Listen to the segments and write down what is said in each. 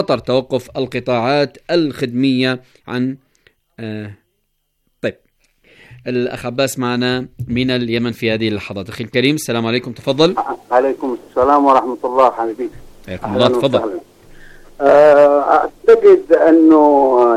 خطر توقف القطاعات الخدمية عن طيب، الأخ عباس معنا من اليمن في هذه اللحظات. أخي الكريم السلام عليكم، تفضل. عليكم السلام ورحمة الله حبيبي. حياكم الله، تفضل. أعتقد أنه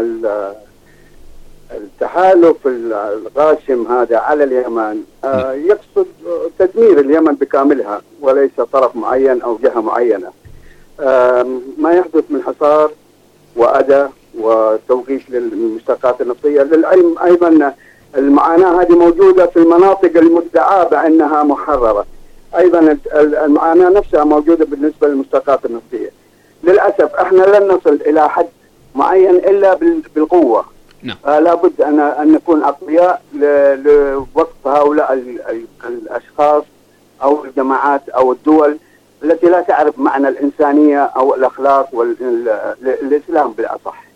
التحالف الغاشم هذا على اليمن يقصد تدمير اليمن بكاملها وليس طرف معين أو جهة معينة. ما يحدث من حصار وأذى وتوقيف للمشتقات النفطية، للعلم أيضا المعاناة هذه موجودة في المناطق المدعاة بأنها محررة، أيضا المعاناة نفسها موجودة بالنسبة للمشتقات النفطية. للأسف احنا لن نصل إلى حد معين إلا بالقوة. نعم. لابد أن نكون أقوياء لوقف هؤلاء الأشخاص أو الجماعات أو الدول التي لا تعرف معنى الإنسانية أو الأخلاق والإسلام بالأصح.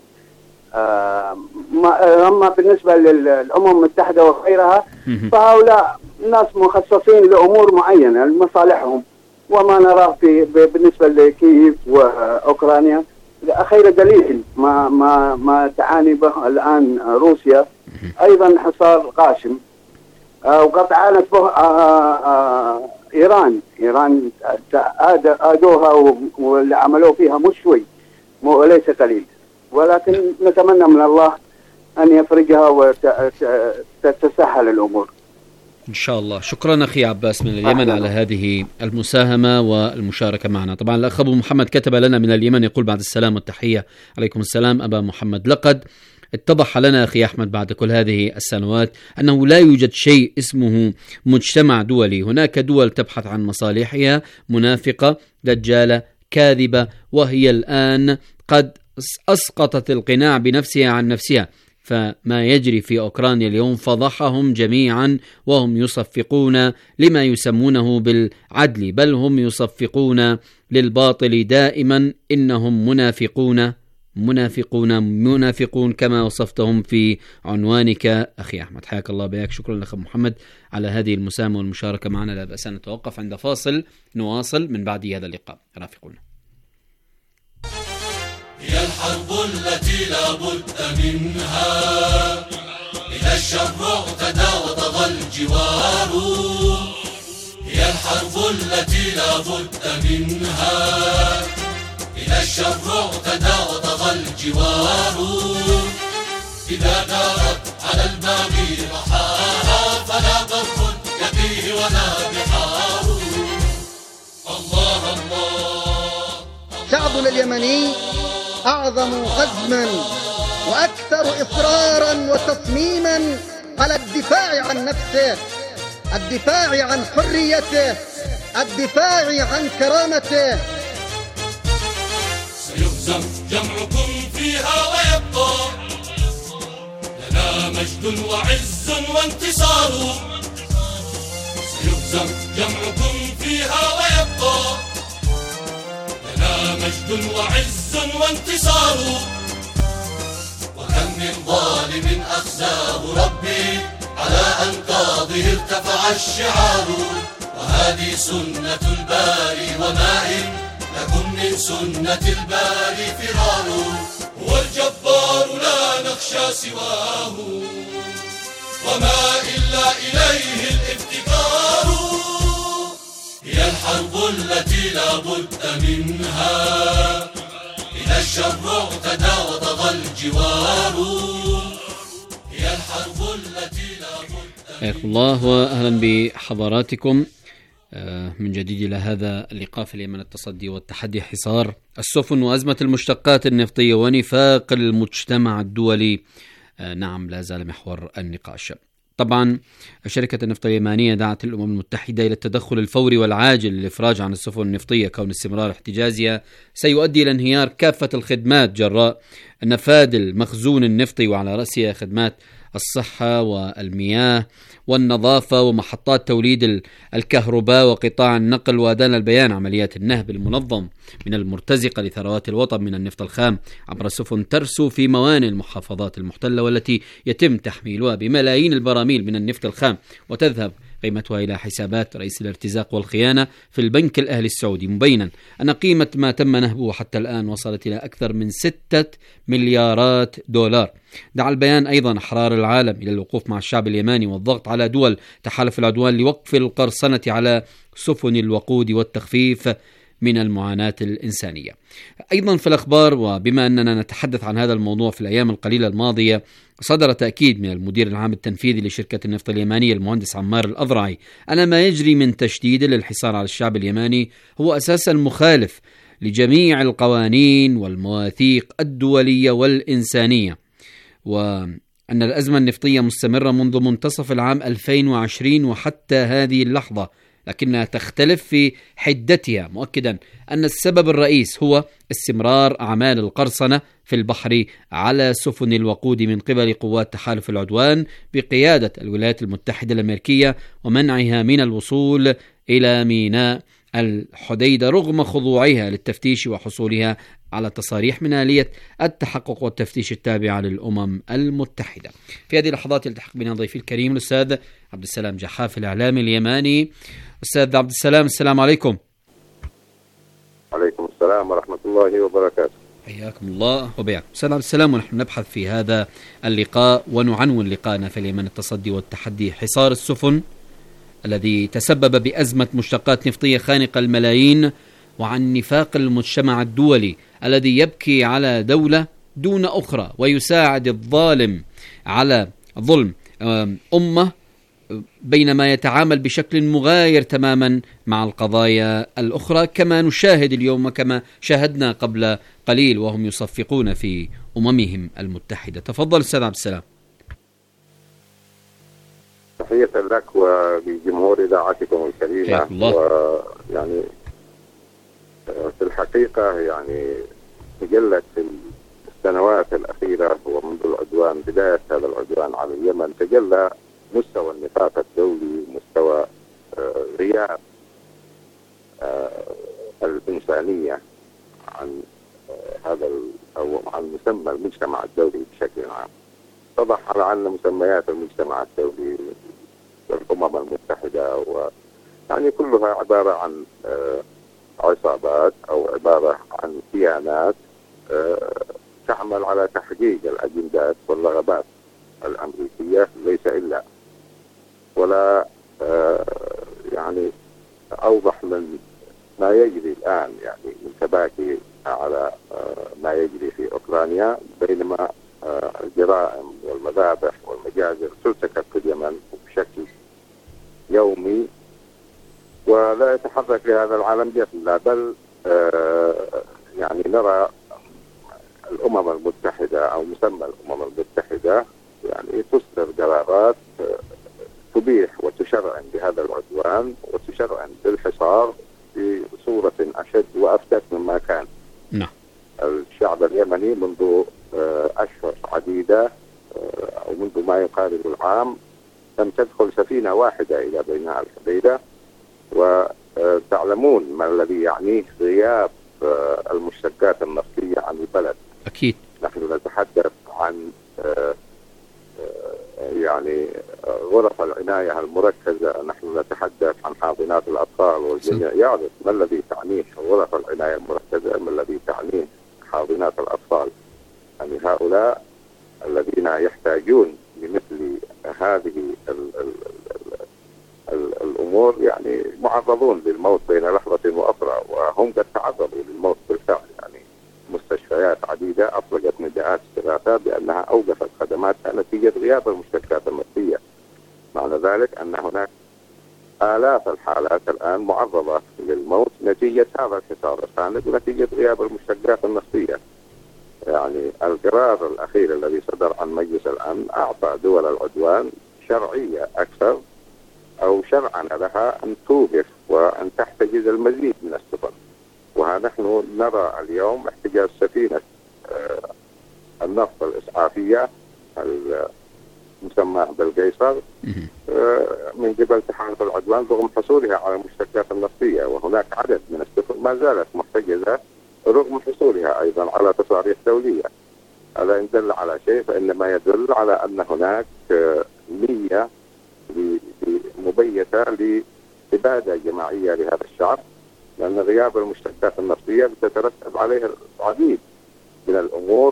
أما بالنسبة للأمم المتحدة وغيرها فهؤلاء ناس مخصصين لأمور معينة لمصالحهم، وما نراه بالنسبة لكييف وأوكرانيا خير دليل ما تعاني به الآن روسيا، أيضا حصار غاشم، وقد عانت به إيران آدوها واللي عملوا فيها مش شوي وليس قليل، ولكن نتمنى من الله أن يفرجها وتتسهل الأمور إن شاء الله. شكرا أخي عباس من اليمن على هذه المساهمة والمشاركة معنا. طبعا الأخ أبو محمد كتب لنا من اليمن يقول بعد السلام والتحية. عليكم السلام أبا محمد. لقد اتضح لنا أخي أحمد بعد كل هذه السنوات أنه لا يوجد شيء اسمه مجتمع دولي. هناك دول تبحث عن مصالحها، منافقة دجالة كاذبة، وهي الآن قد أسقطت القناع بنفسها عن نفسها. فما يجري في أوكرانيا اليوم فضحهم جميعا، وهم يصفقون لما يسمونه بالعدل، بل هم يصفقون للباطل دائما. إنهم منافقون كما وصفتهم في عنوانك أخي أحمد. حياك الله بياك. شكرا لك محمد على هذه المساهمة والمشاركة معنا. لا بأس أن نتوقف عند فاصل، نواصل من بعد هذا اللقاء. رافقونا. هي الحرب التي لا بد منها، إذا الشر اعتدى وطغى الجوار. هي الحرب التي لا بد منها، إذا الشر اعتدى وطغى الجوار. إذا دارت على الباغي رحاها، فلا بر يقيه ولا بحار. الله الله. شعبنا اليمني أعظم عزما وأكثر إصرارا وتصميما على الدفاع عن نفسه، الدفاع عن حريته، الدفاع عن كرامته. سيهزم جمعكم فيها ويبقى لنا مجد وعز وانتصار. سيهزم جمعكم فيها ويبقى لنا مجد وعز وانتصار. وكم من ظالم أخزاه ربي، على أنقاضه ارتفع الشعار. وهذه سنة الباري، وما إن لكم من سنة الباري فرار. هو الجبار لا نخشى سواه، وما إلا إليه الافتقار. هي الحرب التي لا بد منها، إذا الشر اعتدى وطغى الجوار. هي الحرب التي لا بد منها. حياكم الله وأهلا بحضراتكم من جديد إلى هذا اللقاء في اليمن. التصدي والتحدي، حصار السفن وأزمة المشتقات النفطية ونفاق المجتمع الدولي، نعم لا زال محور النقاش. طبعا شركة النفط اليمانية دعت الأمم المتحدة إلى التدخل الفوري والعاجل للإفراج عن السفن النفطية، كون استمرار احتجازها سيؤدي إلى انهيار كافة الخدمات جراء نفاذ المخزون النفطي، وعلى رأسها خدمات الصحة والمياه والنظافة ومحطات توليد الكهرباء وقطاع النقل. وأدان البيان عمليات النهب المنظم من المرتزقة لثروات الوطن من النفط الخام عبر السفن ترسو في موانئ المحافظات المحتلة، والتي يتم تحميلها بملايين البراميل من النفط الخام وتذهب قيمتها إلى حسابات رئيس الارتزاق والخيانة في البنك الأهلي السعودي، مبينا أن قيمة ما تم نهبه حتى الآن وصلت إلى أكثر من 6 مليارات دولار. دعا البيان أيضا أحرار العالم إلى الوقوف مع الشعب اليماني والضغط على دول تحالف العدوان لوقف القرصنة على سفن الوقود والتخفيف من المعاناة الإنسانية. أيضا في الأخبار، وبما أننا نتحدث عن هذا الموضوع في الأيام القليلة الماضية، صدر تأكيد من المدير العام التنفيذي لشركة النفط اليمانية المهندس عمار الأضرعي أن ما يجري من تشديد للحصار على الشعب اليماني هو أساسا مخالف لجميع القوانين والمواثيق الدولية والإنسانية، وأن الأزمة النفطية مستمرة منذ منتصف العام 2020 وحتى هذه اللحظة، لكنها تختلف في حدتها، مؤكدا أن السبب الرئيس هو استمرار أعمال القرصنة في البحر على سفن الوقود من قبل قوات تحالف العدوان بقيادة الولايات المتحدة الأمريكية، ومنعها من الوصول إلى ميناء الحديدة رغم خضوعها للتفتيش وحصولها على تصاريح من آلية التحقق والتفتيش التابعة للأمم المتحدة. في هذه اللحظات يلتحق بنا ضيفي الكريم الأستاذ عبد السلام جحاف الإعلامي اليماني. أستاذ عبد السلام، السلام عليكم. عليكم السلام ورحمة الله وبركاته. حياكم الله وبياكم. أستاذ عبد السلام، ونحن نبحث في هذا اللقاء ونعنون لقاءنا في اليمن التصدي والتحدي، حصار السفن الذي تسبب بأزمة مشتقات نفطية خانقة الملايين، وعن نفاق المجتمع الدولي الذي يبكي على دولة دون أخرى ويساعد الظالم على ظلم أمة، بينما يتعامل بشكل مغاير تماما مع القضايا الأخرى، كما نشاهد اليوم كما شاهدنا قبل قليل وهم يصفقون في أممهم المتحدة. تفضل أستاذ عبد السلام. تحية لك ولجمهور إذاعتكم الكريمة. ويعني في الحقيقة يعني تجلت في السنوات الأخيرة ومنذ العدوان، بداية هذا العدوان على اليمن، تجلى مستوى النفاق الدولي، مستوى غياب الإنسانية عن هذا أو عن مسمى المجتمع الدولي بشكل عام. اتضح على أن مسميات المجتمع الدولي والأمم المتحدة يعني كلها عبارة عن عصابات أو عبارة عن كيانات تعمل على تحقيق الأجندات والرغبات الأمريكية، ليس إلا. ولا يعني أوضح من ما يجري الآن، يعني من تباكي على ما يجري في أوكرانيا، بينما الجرائم والمذابح والمجازر ترتكب في اليمن بشكل يومي، ولا يتحرك لهذا العالم جفلا. بل يعني نرى الأمم المتحدة أو مسمى الأمم المتحدة يعني تصدر قرارات تبيح وتشرعن بهذا العدوان وتشرعن بالحصار بصورة أشد وأفتك مما كان. نعم. الشعب اليمني منذ أشهر عديدة أو منذ ما يقارب العام لم تدخل سفينة واحدة إلى ميناء الحديدة، وتعلمون ما الذي يعنيه غياب المشتقات النفطية عن البلد. أكيد. نحن نتحدث عن يعني غرف العناية المركزة، نحن نتحدث عن حاضنات الأطفال، والجميع يعرف ما الذي تعنيه غرف العناية المركزة، ما الذي تعنيه حاضنات الأطفال. يعني هؤلاء الذين يحتاجون لمثل هذه الأمور يعني معرضون للموت بين لحظة وأخرى، وهم قد تعرضوا للموت بالفعل. يعني مستشفيات عديدة أطلقت نداءات استغاثة بأنها أوقفت خدماتها نتيجة غياب المشتقات النفطية. معنى ذلك أن هناك آلاف الحالات الآن معرضة للموت نتيجة هذا الحصار الخانق ونتيجة غياب المشتقات النفطية. يعني القرار الأخير الذي صدر عن مجلس الأمن أعطى دول العدوان شرعية أكثر أو شرعا لها أن توقف وأن تحتجز المزيد من السفن. ونحن نرى اليوم احتجاز سفينة النفط الإسعافية المسمى بالقيصر من قبل تحالف العدوان رغم حصولها على المشتقات النفطية، وهناك عدد من السفن ما زالت محتجزة رغم حصولها أيضا على تصاريح دولية. هذا إن دل على شيء فإنما يدل على أن هناك نية مبيتة لإبادة جماعية لهذا الشعب، لأن غياب المشتقات النفطية بتترتب عليها العديد من الأمور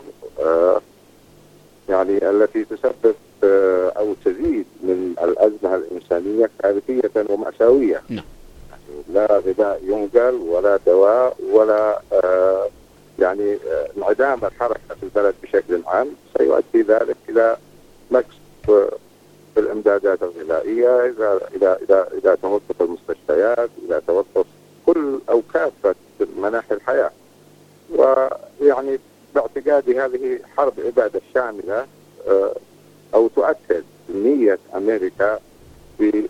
يعني التي تسبب أو تزيد من الأزمة الإنسانية كارثية ومأساوية. يعني لا غذاء ينقل ولا دواء ولا يعني انعدام الحركة في البلد بشكل عام سيؤدي ذلك إلى نقص في الإمدادات الغذائية، إلى توقف المستشفيات، إلى توقف كل أو كافة مناحي الحياة. ويعني باعتقادي هذه حرب إبادة شاملة أو تؤكد نية أمريكا ب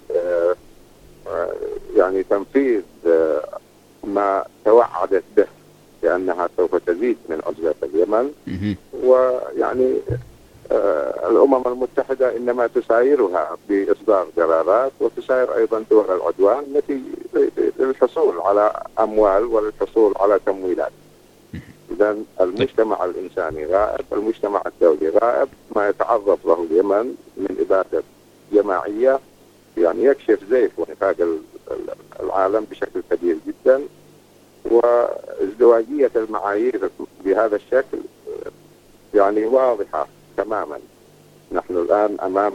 يعني تنفيذ ما توعدت به لأنها سوف تزيد من عجزة اليمن. ويعني الأمم المتحدة إنما تسايرها بإصدار قرارات وتساير أيضا دول العدوان التي للحصول على أموال وللحصول على تمويلات. إذا المجتمع الإنساني غائب، المجتمع الدولي غائب. ما يتعرض له اليمن من إبادة جماعية يعني يكشف زيف ونفاق العالم بشكل كبير جدا. وازدواجية المعايير بهذا الشكل يعني واضحة تماما. نحن الآن أمام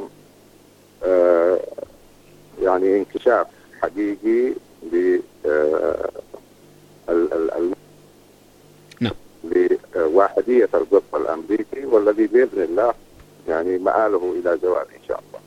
يعني انكشاف حقيقي لواحدية القطب الأمريكي، والذي بإذن الله يعني مآله إلى زوال إن شاء الله.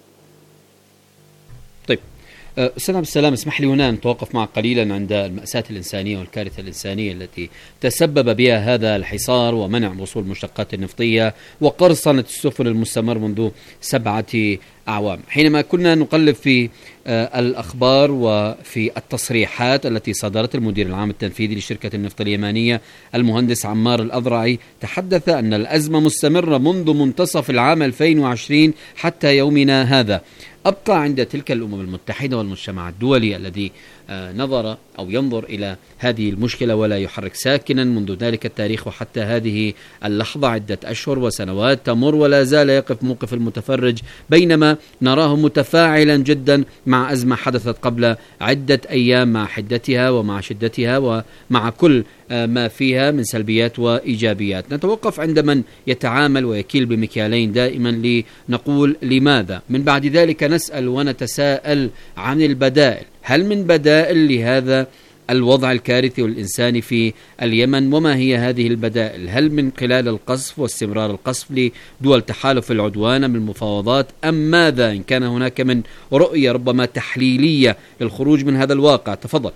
طيب أستاذ عبد السلام، اسمح لي هنا نتوقف معك قليلا عند المأساة الإنسانية والكارثة الإنسانية التي تسبب بها هذا الحصار ومنع وصول المشتقات النفطية وقرصنة السفن المستمر منذ 7 أعوام. حينما كنا نقلب في الأخبار وفي التصريحات التي صدرت المدير العام التنفيذي لشركة النفط اليمانية المهندس عمار الأذرعي، تحدث أن الأزمة مستمرة منذ منتصف العام 2020 حتى يومنا هذا. أبقى عند تلك الأمم المتحدة والمجتمع الدولي الذي نظر أو ينظر إلى هذه المشكلة ولا يحرك ساكنا منذ ذلك التاريخ وحتى هذه اللحظة، عدة أشهر وسنوات تمر ولا زال يقف موقف المتفرج، بينما نراه متفاعلا جدا مع أزمة حدثت قبل عدة أيام مع حدتها ومع شدتها ومع كل ما فيها من سلبيات وإيجابيات. نتوقف عند من يتعامل ويكيل بمكيالين دائما لنقول لماذا. من بعد ذلك نسأل ونتساءل عن البدائل. هل من بدائل لهذا الوضع الكارثي والإنساني في اليمن؟ وما هي هذه البدائل؟ هل من خلال القصف واستمرار القصف لدول تحالف العدوان من المفاوضات أم ماذا؟ إن كان هناك من رؤية ربما تحليلية للخروج من هذا الواقع، تفضل.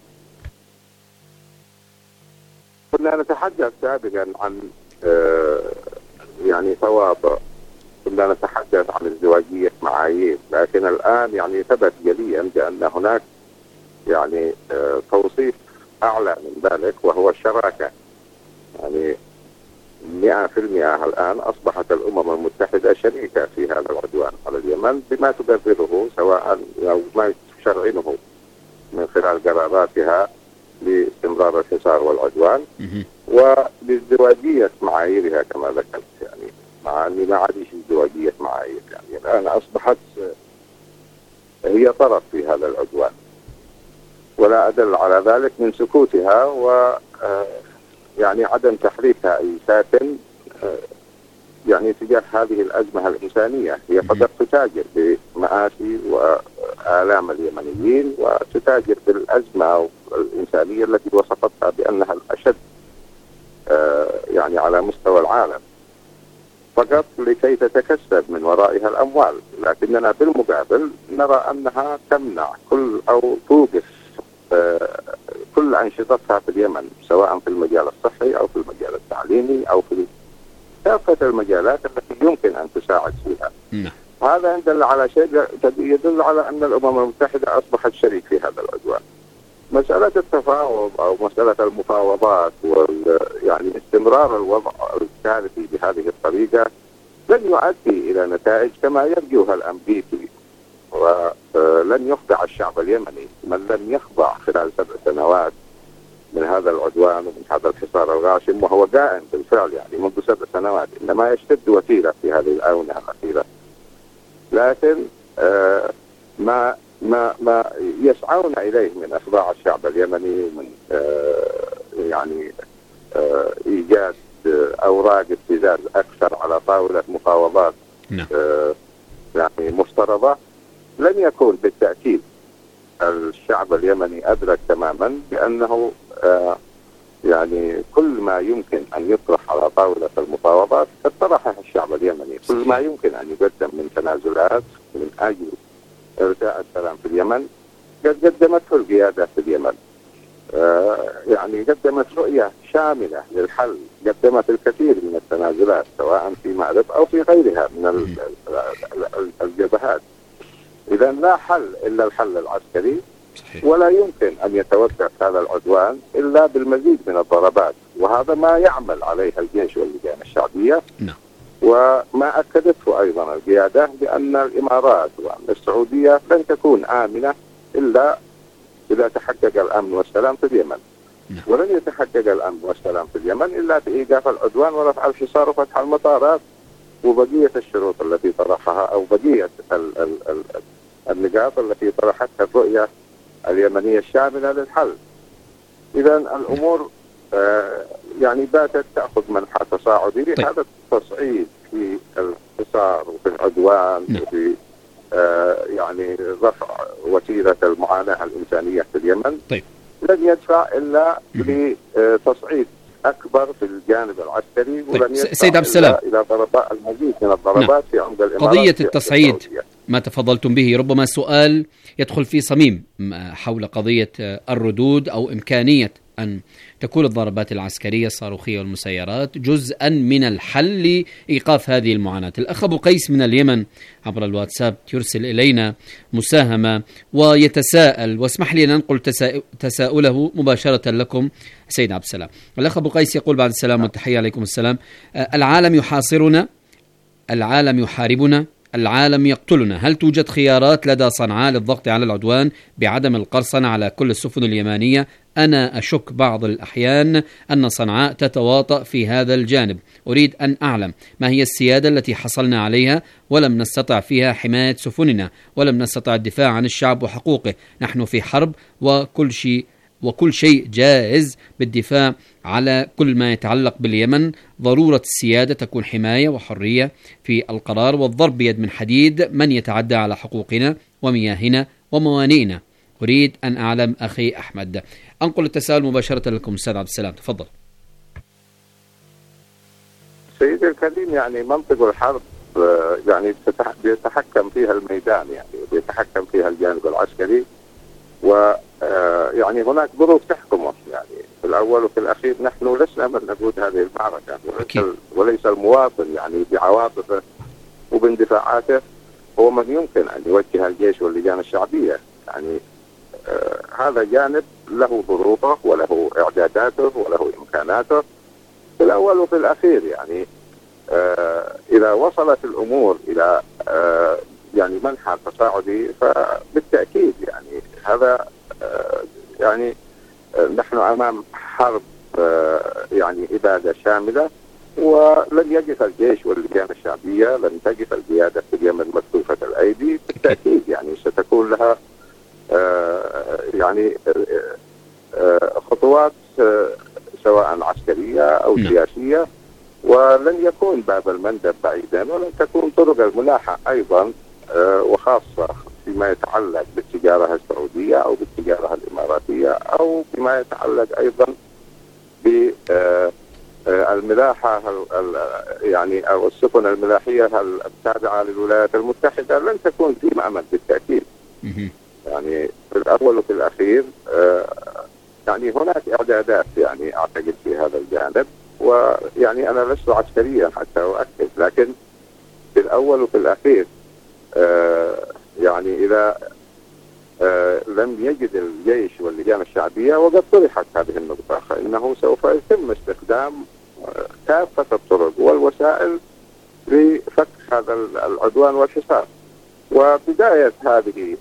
كنا نتحدث سابقا عن يعني فواضع، كنا نتحدث عن ازدواجية معايير، لكن الآن يعني ثبت جليا بأن هناك يعني توصيف أعلى من ذلك وهو الشراكة. يعني 100% الآن أصبحت الأمم المتحدة شريكة في هذا العدوان على اليمن بما تبرره سواء أو ما تشرعنه من خلال قراراتها لاستمرار الحصار والعدوان وبازدواجية معاييرها كما ذكرت. يعني مع أن ما عادش ازدواجية معايير، يعني الآن أصبحت هي طرف في هذا العدوان، ولا أدل على ذلك من سكوتها و يعني عدم تحريكها أي ساكن يعني تجاه هذه الأزمة الإنسانية. هي فقط تتاجر بمآسي وآلام اليمنيين وتتاجر بالأزمة الإنسانية التي وصفتها بأنها الأشد يعني على مستوى العالم، فقط لكي تتكسب من ورائها الأموال. لكننا بالمقابل نرى أنها تمنع كل أو توقف كل أنشطتها في اليمن، سواء في المجال الصحي أو في المجال التعليمي أو في كافة المجالات التي يمكن أن تساعد فيها. هذا يدل على شيء، يدل على أن الأمم المتحدة أصبحت شريك في هذا العدوان. مسألة التفاوض أو مسألة المفاوضات يعني استمرار الوضع الكارثي بهذه الطريقة لن يؤدي إلى نتائج كما يرجوها الأمريكي، ولن يخضع الشعب اليمني من لم يخضع خلال 7 سنوات من هذا العدوان ومن هذا الحصار الغاشم، وهو قائم بالفعل يعني منذ 7 سنوات، إنما يشتد وتيرة في هذه الآونة الأخيرة. لكن ما ما يسعون إليه من إخضاع الشعب اليمني ومن يعني إيجاد أوراق ابتزاز أكثر على طاولة مفاوضات يعني مفترضة، لن يكون بالتأكيد. الشعب اليمني أدرك تماما بأنه يعني كل ما يمكن أن يطرح على طاولة المفاوضات قد طرحه الشعب اليمني. كل ما يمكن أن يقدم من تنازلات من أجل إرساء السلام في اليمن قد قدمته القيادة في اليمن. يعني قدمت رؤية شاملة للحل، قدمت الكثير من التنازلات سواء في مأرب أو في غيرها من الجبهات. إذا لا حل إلا الحل العسكري، ولا يمكن أن يتوقف هذا العدوان إلا بالمزيد من الضربات، وهذا ما يعمل عليه الجيش واللجان الشعبية. وما أكدته أيضا القيادة بأن الإمارات وأن السعودية لن تكون آمنة إلا إذا تحقق الأمن والسلام في اليمن. ولن يتحقق الأمن والسلام في اليمن إلا بإيقاف العدوان ورفع الحصار وفتح المطارات وبقية الشروط التي طرحها أو بقية النقاط التي طرحتها الرؤية اليمنية الشاملة للحل. إذا الأمور يعني باتت تأخذ منحى تصاعدي. هذا التصعيد في الحصار وفي العدوان وفي يعني رفع وتيرة المعاناة الإنسانية في اليمن لن يدفع إلا لتصعيد أكبر في الجانب العسكري، ولن يدفع سيد عبد السلام إلى المزيد من الضربات في عمق الإمارات. قضية التصعيد ما تفضلتم به ربما سؤال يدخل في صميم حول قضية الردود أو إمكانية أن تكون الضربات العسكرية الصاروخية والمسيرات جزءا من الحل لإيقاف هذه المعاناة. الأخ أبو قيس من اليمن عبر الواتساب يرسل إلينا مساهمة ويتساءل، واسمح لي أن أنقل تساؤله مباشرة لكم سيد عبد السلام. الأخ أبو قيس يقول بعد السلام والتحية عليكم السلام: العالم يحاصرنا، العالم يحاربنا، العالم يقتلنا. هل توجد خيارات لدى صنعاء للضغط على العدوان بعدم القرصنة على كل السفن اليمانية؟ أنا أشك بعض الأحيان أن صنعاء تتواطأ في هذا الجانب. أريد أن أعلم ما هي السيادة التي حصلنا عليها ولم نستطع فيها حماية سفننا، ولم نستطع الدفاع عن الشعب وحقوقه. نحن في حرب وكل شيء جائز بالدفاع على كل ما يتعلق باليمن. ضرورة السيادة تكون حماية وحرية في القرار، والضرب بيد من حديد من يتعدى على حقوقنا ومياهنا وموانئنا. أريد أن أعلم أخي أحمد. أنقل التساؤل مباشرة لكم أستاذ عبد السلام، تفضل. سيدي الكريم، يعني منطق الحرب يعني بيتحكم فيها الميدان، يعني بيتحكم فيها الجانب العسكري، ويعني هناك ظروف تحكمه. يعني في الأول وفي الأخير نحن لسنا من نقود هذه المعركة، وليس المواطن يعني بعواطفه وباندفاعاته هو من يمكن أن يوجه الجيش واللجان الشعبية. يعني هذا جانب له ظروفه وله إعداداته وله إمكاناته. في الأول وفي الأخير يعني إذا وصلت الأمور إلى يعني منحى تصاعدي فبالتأكيد يعني هذا يعني نحن أمام حرب يعني إبادة شاملة، ولن يقف الجيش واللجان الشعبية، لن تقف القيادة في اليمن مكتوفة الأيدي. بالتأكيد يعني ستكون لها يعني خطوات سواء عسكرية أو سياسية، ولن يكون باب المندب بعيدا، ولن تكون طرق الملاحة أيضا، وخاصة فيما يتعلق بالتجارة السعودية أو بالتجارة الإماراتية أو فيما يتعلق أيضا بالملاحة يعني أو السفن الملاحية التابعة للولايات المتحدة، لن تكون في مأمن بالتأكيد. يعني في الأول وفي الأخير يعني هناك إعدادات يعني أعتقد في هذا الجانب، ويعني أنا لست عسكريا حتى أؤكد، لكن في الأول وفي الأخير يعني إذا لم يجد الجيش واللجان الشعبية، وقد طرحت هذه النقطة، فإنه سوف يتم استخدام كافة الطرق والوسائل لفك هذا العدوان والحصار. وبداية هذه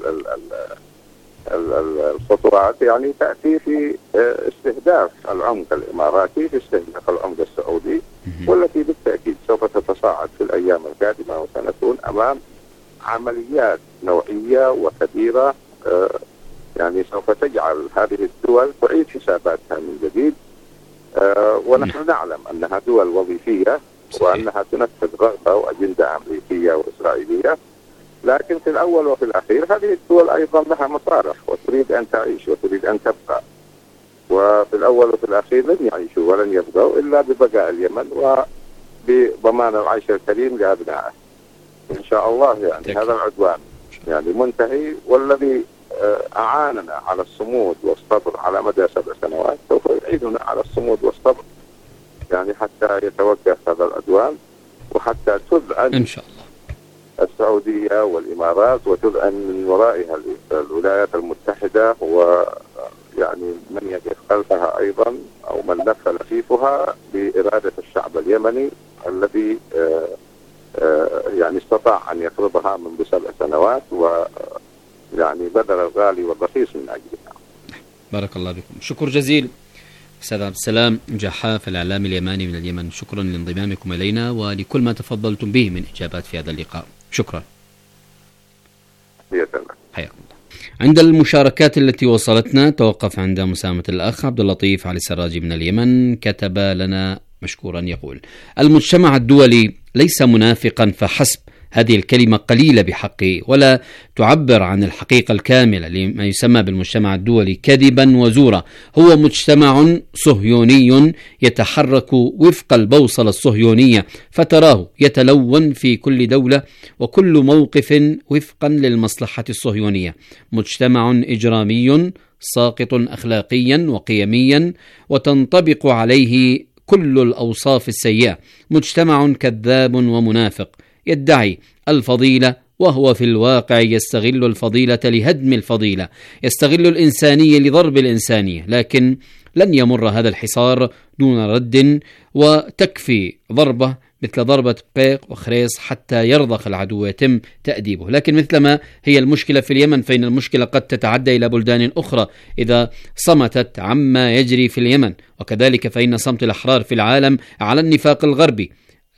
الخطوات يعني تأتي في استهداف العمق الإماراتي، في استهداف العمق السعودي، والتي بالتأكيد سوف تتصاعد في الأيام القادمة، وسنكون أمام عمليات نوعية وكبيرة يعني سوف تجعل هذه الدول تعيد حساباتها من جديد، ونحن نعلم أنها دول وظيفية وأنها تنفذ رغبة وأجندة أمريكية وإسرائيلية، لكن في الأول وفي الأخير هذه الدول أيضا لها مصالح وتريد أن تعيش وتريد أن تبقى، وفي الأول وفي الأخير لن يعيشوا ولن يبقوا إلا ببقاء اليمن وبضمان العيش الكريم لأبنائه إن شاء الله. يعني هذا العدوان يعني منتهي، والذي أعاننا على الصمود والصبر على مدى 7 سنوات سوف يعيدنا على الصمود والصبر يعني حتى يتوقف هذا العدوان، وحتى تذعن إن شاء الله السعودية والإمارات وتذعن من ورائها الولايات المتحدة، ويعني من يقف خلفها أيضا أو من لف لفيفها بإرادة الشعب اليمني الذي يعني استطاع أن يفرضها منذ 7 سنوات ويعني بذل الغالي والرخيص من أجلها. بارك الله بكم. شكر جزيل أستاذ عبد السلام جحاف الإعلامي اليماني من اليمن، شكرا لانضمامكم إلينا ولكل ما تفضلتم به من إجابات في هذا اللقاء. شكرا. حياكم الله. عند المشاركات التي وصلتنا توقف عند مساهمة الأخ عبد اللطيف علي السراجي من اليمن، كتب لنا مشكورا يقول: المجتمع الدولي ليس منافقا فحسب، هذه الكلمة قليلة بحقه ولا تعبر عن الحقيقة الكاملة لما يسمى بالمجتمع الدولي كذبا وزورا. هو مجتمع صهيوني يتحرك وفق البوصلة الصهيونية، فتراه يتلون في كل دولة وكل موقف وفقا للمصلحة الصهيونية. مجتمع إجرامي ساقط أخلاقيا وقيميا وتنطبق عليه كل الأوصاف السيئة. مجتمع كذاب ومنافق يدعي الفضيلة وهو في الواقع يستغل الفضيلة لهدم الفضيلة، يستغل الإنسانية لضرب الإنسانية، لكن لن يمر هذا الحصار دون رد، وتكفي ضربة مثل ضربة بقيق وخريص حتى يرضخ العدو ويتم تأديبه. لكن مثلما هي المشكلة في اليمن، فإن المشكلة قد تتعدى إلى بلدان أخرى إذا صمتت عما يجري في اليمن، وكذلك فإن صمت الأحرار في العالم على النفاق الغربي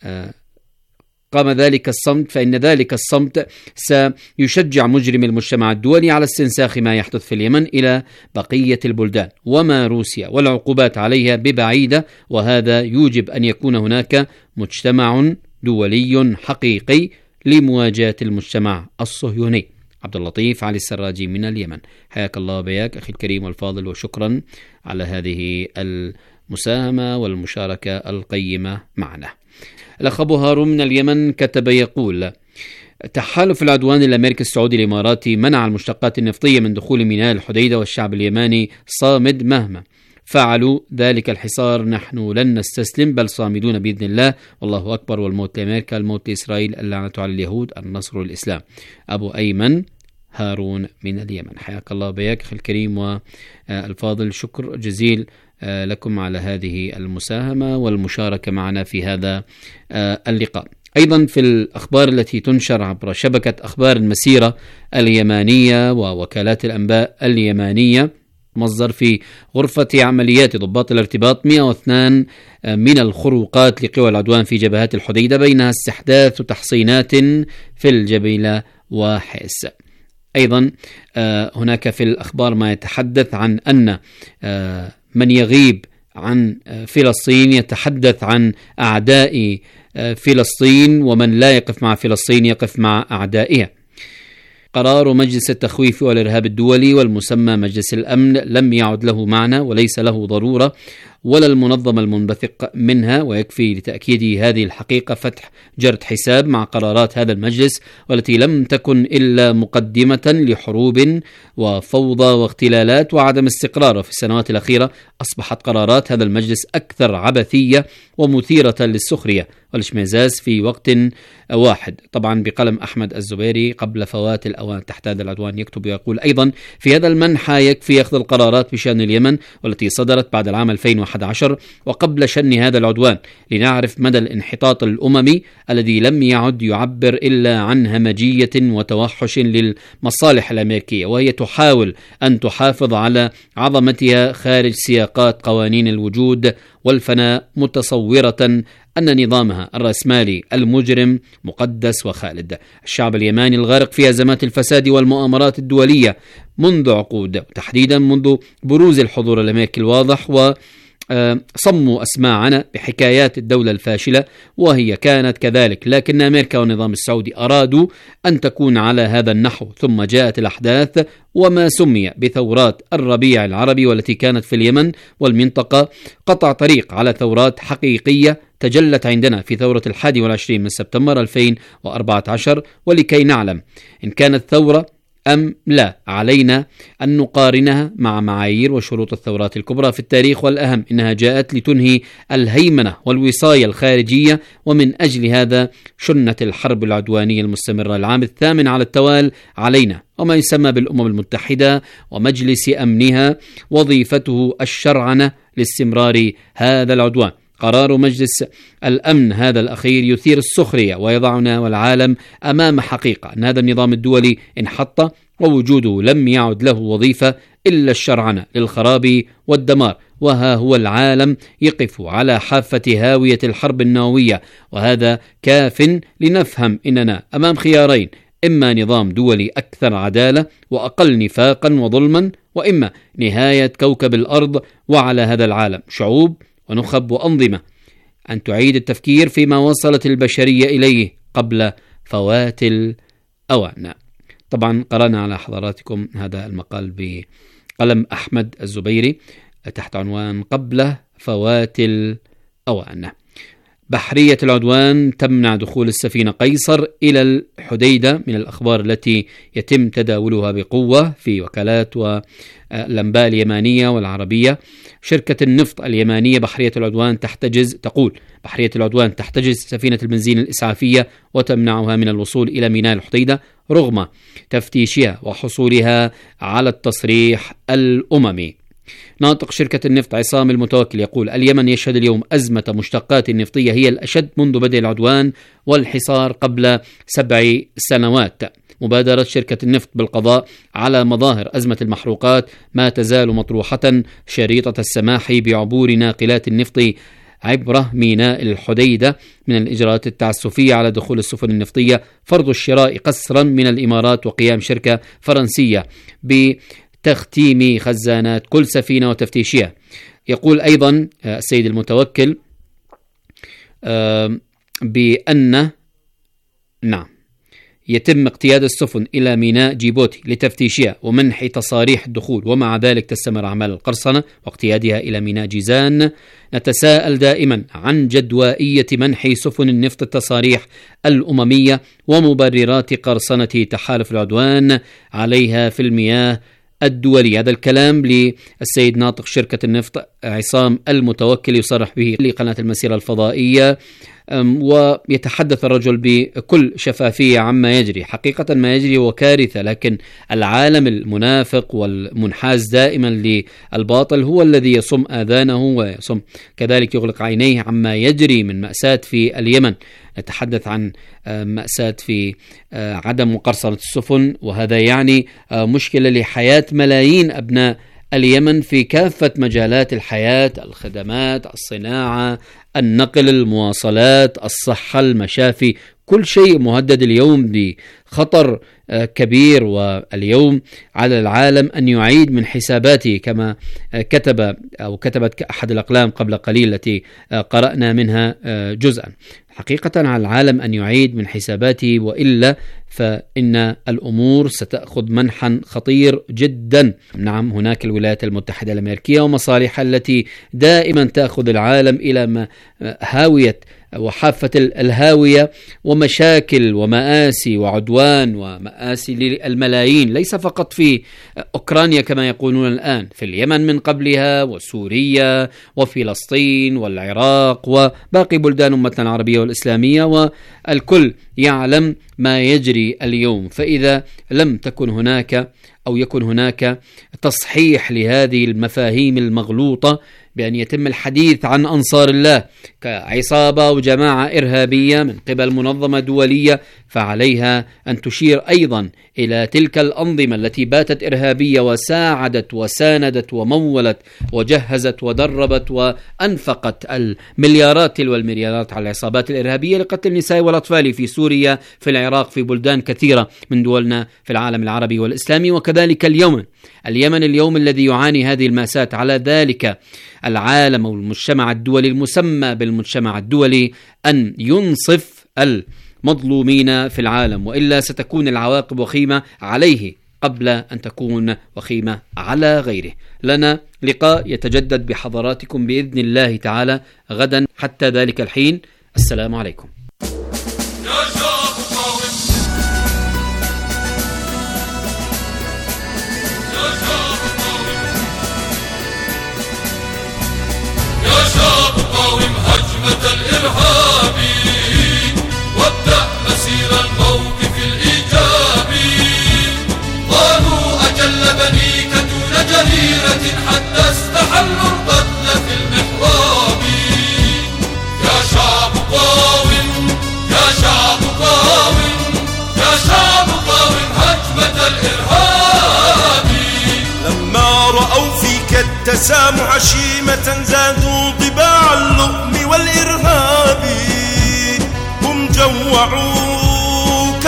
قام ذلك الصمت، فإن ذلك الصمت سيشجع مجرم المجتمع الدولي على استنساخ ما يحدث في اليمن إلى بقية البلدان، وما روسيا والعقوبات عليها ببعيدة، وهذا يوجب أن يكون هناك مجتمع دولي حقيقي لمواجهة المجتمع الصهيوني. عبد اللطيف علي السراجي من اليمن، حياك الله وبياك أخي الكريم والفاضل، وشكرا على هذه المساهمة والمشاركة القيمة معنا. الأخ أبو هارون من اليمن كتب يقول: تحالف العدوان الأمريكي السعودي الإماراتي منع المشتقات النفطية من دخول ميناء الحديدة، والشعب اليماني صامد مهما فعلوا ذلك الحصار. نحن لن نستسلم بل صامدون بإذن الله، والله أكبر، والموت لأمريكا، الموت لإسرائيل، اللعنة على اليهود، النصر للإسلام. أبو أيمن هارون من اليمن، حياك الله بياك أخي الكريم والفاضل، شكر جزيل لكم على هذه المساهمة والمشاركة معنا في هذا اللقاء. أيضا في الأخبار التي تنشر عبر شبكة أخبار المسيرة اليمانية ووكالات الأنباء اليمانية، مصدر في غرفة عمليات ضباط الارتباط 102 من الخروقات لقوى العدوان في جبهات الحديدة، بينها استحداث تحصينات في الجبيلة وحيس. أيضا هناك في الأخبار ما يتحدث عن أن من يغيب عن فلسطين يتحدث عن أعداء فلسطين، ومن لا يقف مع فلسطين يقف مع أعدائها. قرار مجلس التخويف والإرهاب الدولي والمسمى مجلس الأمن لم يعد له معنى وليس له ضرورة ولا المنظمة المنبثق منها، ويكفي لتأكيد هذه الحقيقة فتح جرد حساب مع قرارات هذا المجلس، والتي لم تكن إلا مقدمة لحروب وفوضى واختلالات وعدم استقرار. في السنوات الأخيرة أصبحت قرارات هذا المجلس أكثر عبثية ومثيرة للسخرية والاشمئزاز في وقت واحد. طبعا بقلم أحمد الزبيري قبل فوات الأوان تحت هذا العدوان، يكتب ويقول أيضا: في هذا المنحى يكفي أخذ القرارات بشأن اليمن والتي صدرت بعد العام 2011 وقبل شن هذا العدوان، لنعرف مدى الانحطاط الأممي الذي لم يعد يعبر إلا عن همجية وتوحش للمصالح الأمريكية، وهي تحاول أن تحافظ على عظمتها خارج سياقات قوانين الوجود والفناء، متصورة أن نظامها الرأسمالي المجرم مقدس وخالد. الشعب اليماني الغارق في أزمات الفساد والمؤامرات الدولية منذ عقود، تحديدا منذ بروز الحضور الأمريكي الواضح صموا أسماعنا بحكايات الدولة الفاشلة، وهي كانت كذلك، لكن أمريكا والنظام السعودي أرادوا أن تكون على هذا النحو، ثم جاءت الأحداث وما سمي بثورات الربيع العربي، والتي كانت في اليمن والمنطقة قطع طريق على ثورات حقيقية تجلت عندنا في ثورة 21 من سبتمبر 2014. ولكي نعلم إن كانت ثورة أم لا، علينا أن نقارنها مع معايير وشروط الثورات الكبرى في التاريخ، والأهم إنها جاءت لتنهي الهيمنة والوصاية الخارجية، ومن أجل هذا شنت الحرب العدوانية المستمرة العام الثامن على التوالي علينا، وما يسمى بالأمم المتحدة ومجلس أمنها وظيفته الشرعنة لاستمرار هذا العدوان. قرار مجلس الأمن هذا الأخير يثير السخرية ويضعنا والعالم أمام حقيقة أن هذا النظام الدولي انحط، ووجوده لم يعد له وظيفة إلا الشرعنة للخراب والدمار. وها هو العالم يقف على حافة هاوية الحرب النووية، وهذا كاف لنفهم إننا أمام خيارين: إما نظام دولي أكثر عدالة وأقل نفاقا وظلما، وإما نهاية كوكب الأرض وعلى هذا العالم شعوب ونخب وأنظمة أن تعيد التفكير فيما وصلت البشرية إليه قبل فوات الأوان. طبعا قرأنا على حضراتكم هذا المقال بقلم أحمد الزبيري تحت عنوان قبل فوات الأوان. بحرية العدوان تمنع دخول السفينة قيصر إلى الحديدة من الأخبار التي يتم تداولها بقوة في وكالات والأنباء اليمانية والعربية. شركة النفط اليمانية بحرية العدوان تقول بحرية العدوان تحتجز سفينة البنزين الإسعافية وتمنعها من الوصول إلى ميناء الحديدة رغم تفتيشها وحصولها على التصريح الأممي. ناطق شركة النفط عصام المتوكل يقول: اليمن يشهد اليوم أزمة مشتقات نفطية هي الأشد منذ بدء العدوان والحصار قبل 7 سنوات. مبادرة شركة النفط بالقضاء على مظاهر أزمة المحروقات ما تزال مطروحة. شريطة السماح بعبور ناقلات النفط عبر ميناء الحديدة من الإجراءات التعسفية على دخول السفن النفطية، فرض الشراء قسرا من الإمارات، وقيام شركة فرنسية بتختيم خزانات كل سفينة وتفتيشها. يقول أيضا السيد المتوكل بأن يتم اقتياد السفن إلى ميناء جيبوتي لتفتيشها ومنح تصاريح الدخول، ومع ذلك تستمر أعمال القرصنة واقتيادها إلى ميناء جيزان. نتساءل دائما عن جدوائية منح سفن النفط التصاريح الأممية ومبررات قرصنة تحالف العدوان عليها في المياه الدولي. هذا الكلام للسيد ناطق شركة النفط عصام المتوكل يصرح به لقناة المسيرة الفضائية، ويتحدث الرجل بكل شفافية عما يجري. حقيقة ما يجري هو كارثة، لكن العالم المنافق والمنحاز دائما للباطل هو الذي يصم آذانه ويصم كذلك يغلق عينيه عما يجري من مأساة في اليمن. نتحدث عن مأساة في عدم قرصنة السفن، وهذا يعني مشكلة لحياة ملايين أبناء اليمن في كافة مجالات الحياة: الخدمات، الصناعة، النقل، المواصلات، الصحة، المشافي. كل شيء مهدد اليوم بخطر كبير، واليوم على العالم أن يعيد من حساباته كما كتبت أحد الأقلام قبل قليل التي قرأنا منها جزءا. حقيقة على العالم أن يعيد من حساباته، وإلا فإن الأمور ستأخذ منحا خطير جدا. نعم، هناك الولايات المتحدة الأمريكية ومصالحها التي دائما تأخذ العالم إلى هاوية وحافة الهاوية، ومشاكل ومآسي وعدوان ومآسي للملايين، ليس فقط في أوكرانيا كما يقولون الآن، في اليمن من قبلها، وسوريا وفلسطين والعراق وباقي بلدان أمتنا العربية والإسلامية، والكل يعلم ما يجري اليوم. فإذا لم تكن هناك أو يكن هناك تصحيح لهذه المفاهيم المغلوطة بأن يتم الحديث عن أنصار الله كعصابة وجماعة إرهابية من قبل منظمة دولية، فعليها أن تشير أيضا إلى تلك الأنظمة التي باتت إرهابية وساعدت وساندت ومولت وجهزت ودربت وأنفقت المليارات تلو المليارات على العصابات الإرهابية لقتل النساء والأطفال في سوريا، في العراق، في بلدان كثيرة من دولنا في العالم العربي والإسلامي. وكذلك اليمن اليوم الذي يعاني هذه المأساة. على ذلك العالم والمجتمع الدولي المسمى بالمجتمع الدولي أن ينصف المظلومين في العالم، وإلا ستكون العواقب وخيمة عليه قبل أن تكون وخيمة على غيره. لنا لقاء يتجدد بحضراتكم بإذن الله تعالى غدا. حتى ذلك الحين السلام عليكم. الإرهابي وابدأ مسير الموقف الإيجابي. قالوا أجل بنيك دون جريرة حتى استحلوا القتل في المحراب. يا شعب قاوم، يا شعب قاوم، يا شعب قاوم هجمة الإرهاب. لما رأوا فيك التسامح شيمة زادوا طباع اللؤم والإرهاب. هم جوعوك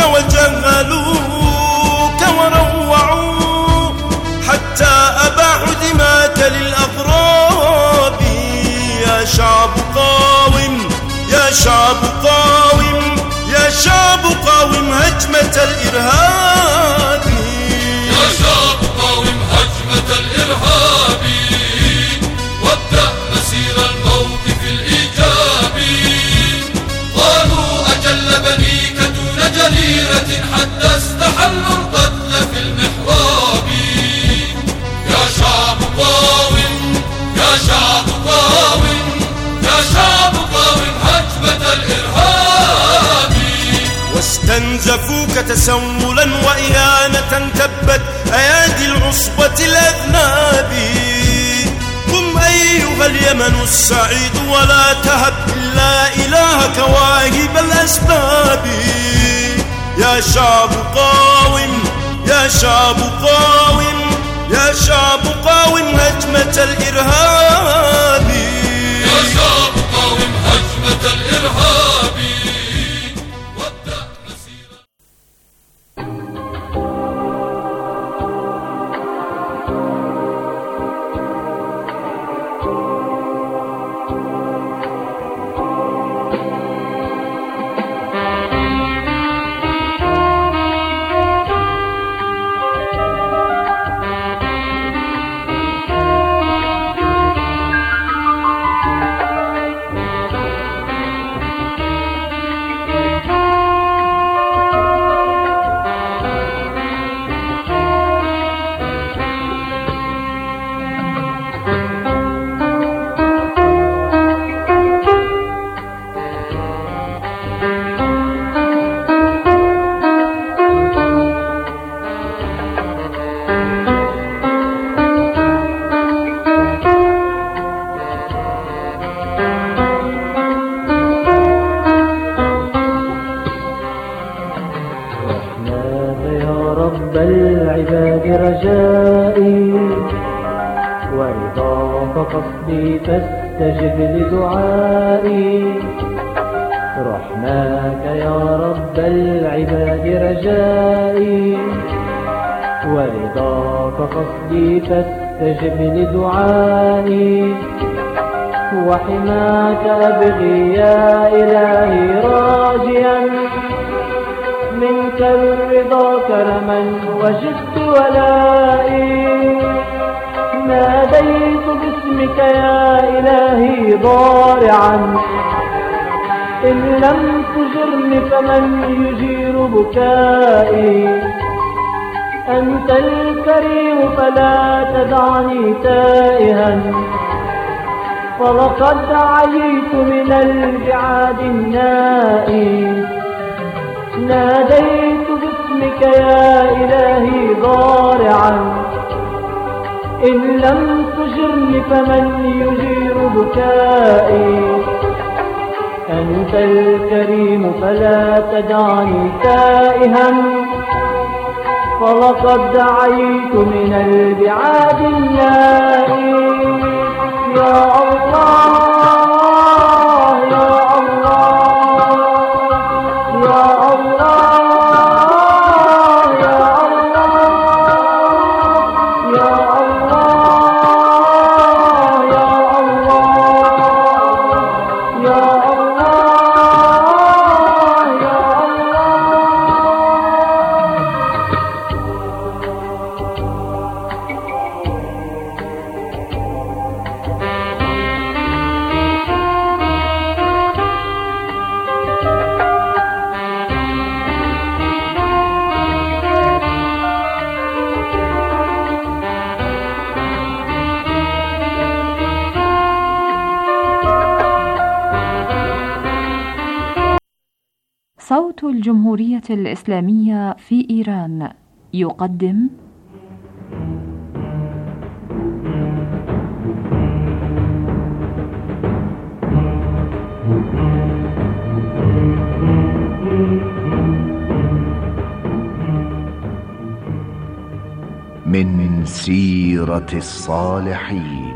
وجهلوك وروعوا حتى أباحوا دماك للأضراب. يا شعب قاوم، يا شعب قاوم، يا شعب قاوم هجمة الإرهاب. يا شعب قاوم هجمة الإرهاب وابدأ مسير الموقف الإيجابي. قالوا أجل بنيك دون جريرة حتى استحلوا القتل في المحراب. يا شعب قاوم، يا شعب قاوم، يا شعب قاوم هجمة الإرهاب. واستنزفوك تسولا وإهانة تبت أيادي العصبة الأذناب. قم أيها اليمن السعيد ولا تهب إلا إلهك واهب الأسباب. يا شعب قاوم، يا شعب قاوم، يا شعب قاوم هجمة الإرهاب. يا شعب قاوم هجمة الإرهاب وابدأ مسيرا. العباد رجائي ورضاك قصدي فاستجب لدعائي. رحماك يا رب العباد رجائي ورضاك قصدي فاستجب لدعائي. وحماك أبغي يا إلهي راجيا منك الرضا كرما وجدت ولائي. ناديت باسمك يا إلهي ضارعا إن لم تجرني فمن يجير بكائي. أنت الكريم فلا تدعني تائها ولقد عييت من البعاد النائي. ناديت باسمك يا إلهي ضارعا إن لم تجرني فمن يجير بكائي؟ أنت الكريم فلا تدعني تائها، فلقد دعيت من البعاد النائي. يا الله يا الله يا الله صوت الجمهورية الإسلامية في إيران يقدم من سيرة الصالحين.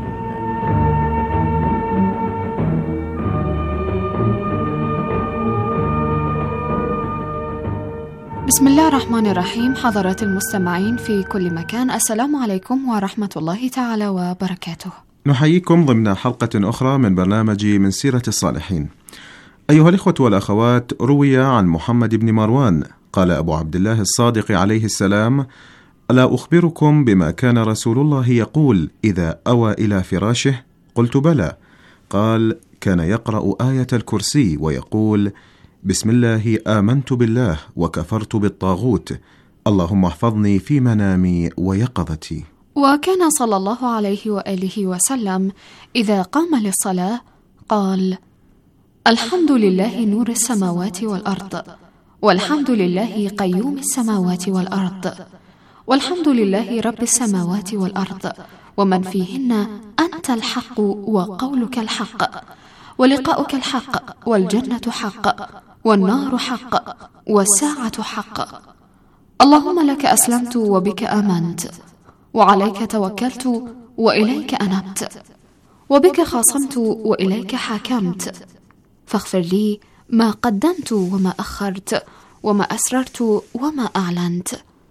بسم الله الرحمن الرحيم. حضرات المستمعين في كل مكان، السلام عليكم ورحمة الله تعالى وبركاته. نحييكم ضمن حلقة أخرى من برنامج من سيرة الصالحين. أيها الإخوة والأخوات، روي عن محمد بن مروان قال أبو عبد الله الصادق عليه السلام: ألا أخبركم بما كان رسول الله يقول إذا أوى إلى فراشه؟ قلت بلى. قال: كان يقرأ آية الكرسي ويقول: بسم الله آمنت بالله وكفرت بالطاغوت، اللهم احفظني في منامي ويقظتي. وكان صلى الله عليه وآله وسلم إذا قام للصلاة قال: الحمد لله نور السماوات والأرض، والحمد لله قيوم السماوات والأرض، والحمد لله رب السماوات والأرض ومن فيهن، أنت الحق وقولك الحق، ولقاؤك الحق، والجنة حق، والنار حق، والساعة حق. اللهم لك أسلمت وبك آمنت، وعليك توكلت وإليك أنبت، وبك خاصمت وإليك حاكمت، فاغفر لي ما قدمت وما أخرت وما أسررت وما أعلنت.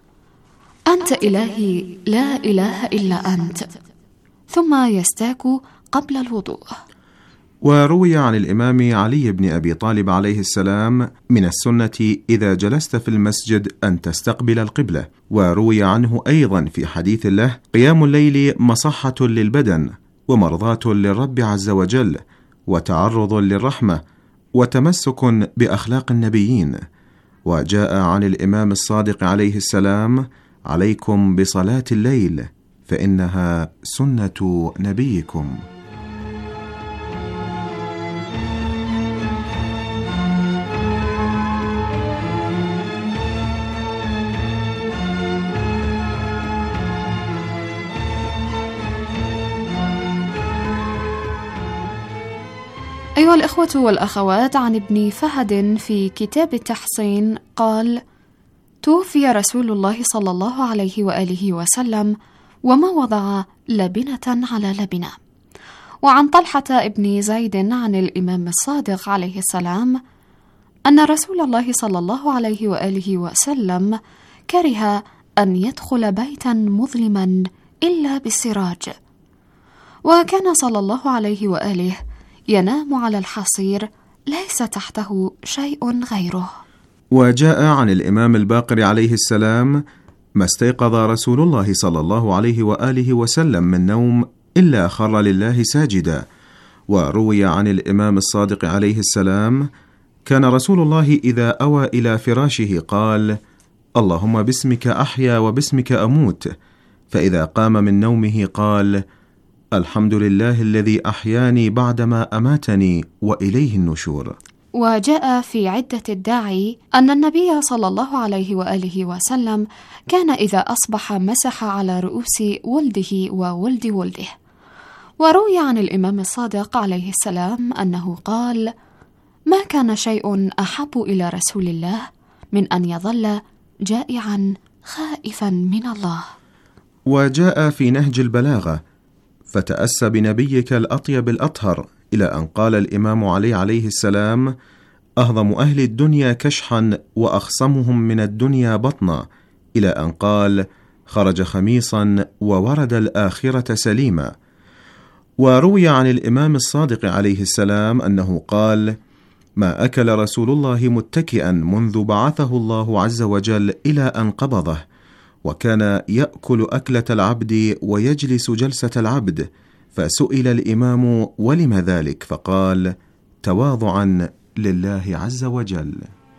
أنت إلهي لا إله إلا أنت. ثم يستاك قبل الوضوء. وروي عن الإمام علي بن أبي طالب عليه السلام: من السنة إذا جلست في المسجد أن تستقبل القبلة. وروي عنه أيضا في حديث له: قيام الليل مصحة للبدن، ومرضاة للرب عز وجل، وتعرض للرحمة، وتمسك بأخلاق النبيين. وجاء عن الإمام الصادق عليه السلام: عليكم بصلاة الليل فإنها سنة نبيكم. أيها الإخوة والأخوات، عن ابن فهد في كتاب التحصين قال: توفي رسول الله صلى الله عليه وآله وسلم وما وضع لبنة على لبنة. وعن طلحة ابن زيد عن الإمام الصادق عليه السلام أن رسول الله صلى الله عليه وآله وسلم كره أن يدخل بيتا مظلما إلا بالسراج، وكان صلى الله عليه وآله ينام على الحصير ليس تحته شيء غيره. وجاء عن الإمام الباقر عليه السلام: ما استيقظ رسول الله صلى الله عليه وآله وسلم من نوم إلا خر لله ساجدا. وروي عن الإمام الصادق عليه السلام: كان رسول الله إذا أوى إلى فراشه قال: اللهم باسمك أحيا وباسمك أموت. فإذا قام من نومه قال: الحمد لله الذي أحياني بعدما أماتني وإليه النشور. وجاء في عدة الداعي أن النبي صلى الله عليه وآله وسلم كان إذا أصبح مسح على رؤوس ولده وولد ولده. وروي عن الإمام الصادق عليه السلام أنه قال: ما كان شيء أحب إلى رسول الله من أن يظل جائعا خائفا من الله. وجاء في نهج البلاغة: فتأس بنبيك الأطيب الأطهر، إلى أن قال الإمام علي عليه السلام: أهضم أهل الدنيا كشحا وأخصمهم من الدنيا بطنا، إلى أن قال: خرج خميصا وورد الآخرة سليما. وروي عن الإمام الصادق عليه السلام أنه قال: ما أكل رسول الله متكئا منذ بعثه الله عز وجل إلى أن قبضه، وكان يأكل أكلة العبد ويجلس جلسة العبد. فسئل الإمام: ولم ذلك؟ فقال: تواضعا لله عز وجل.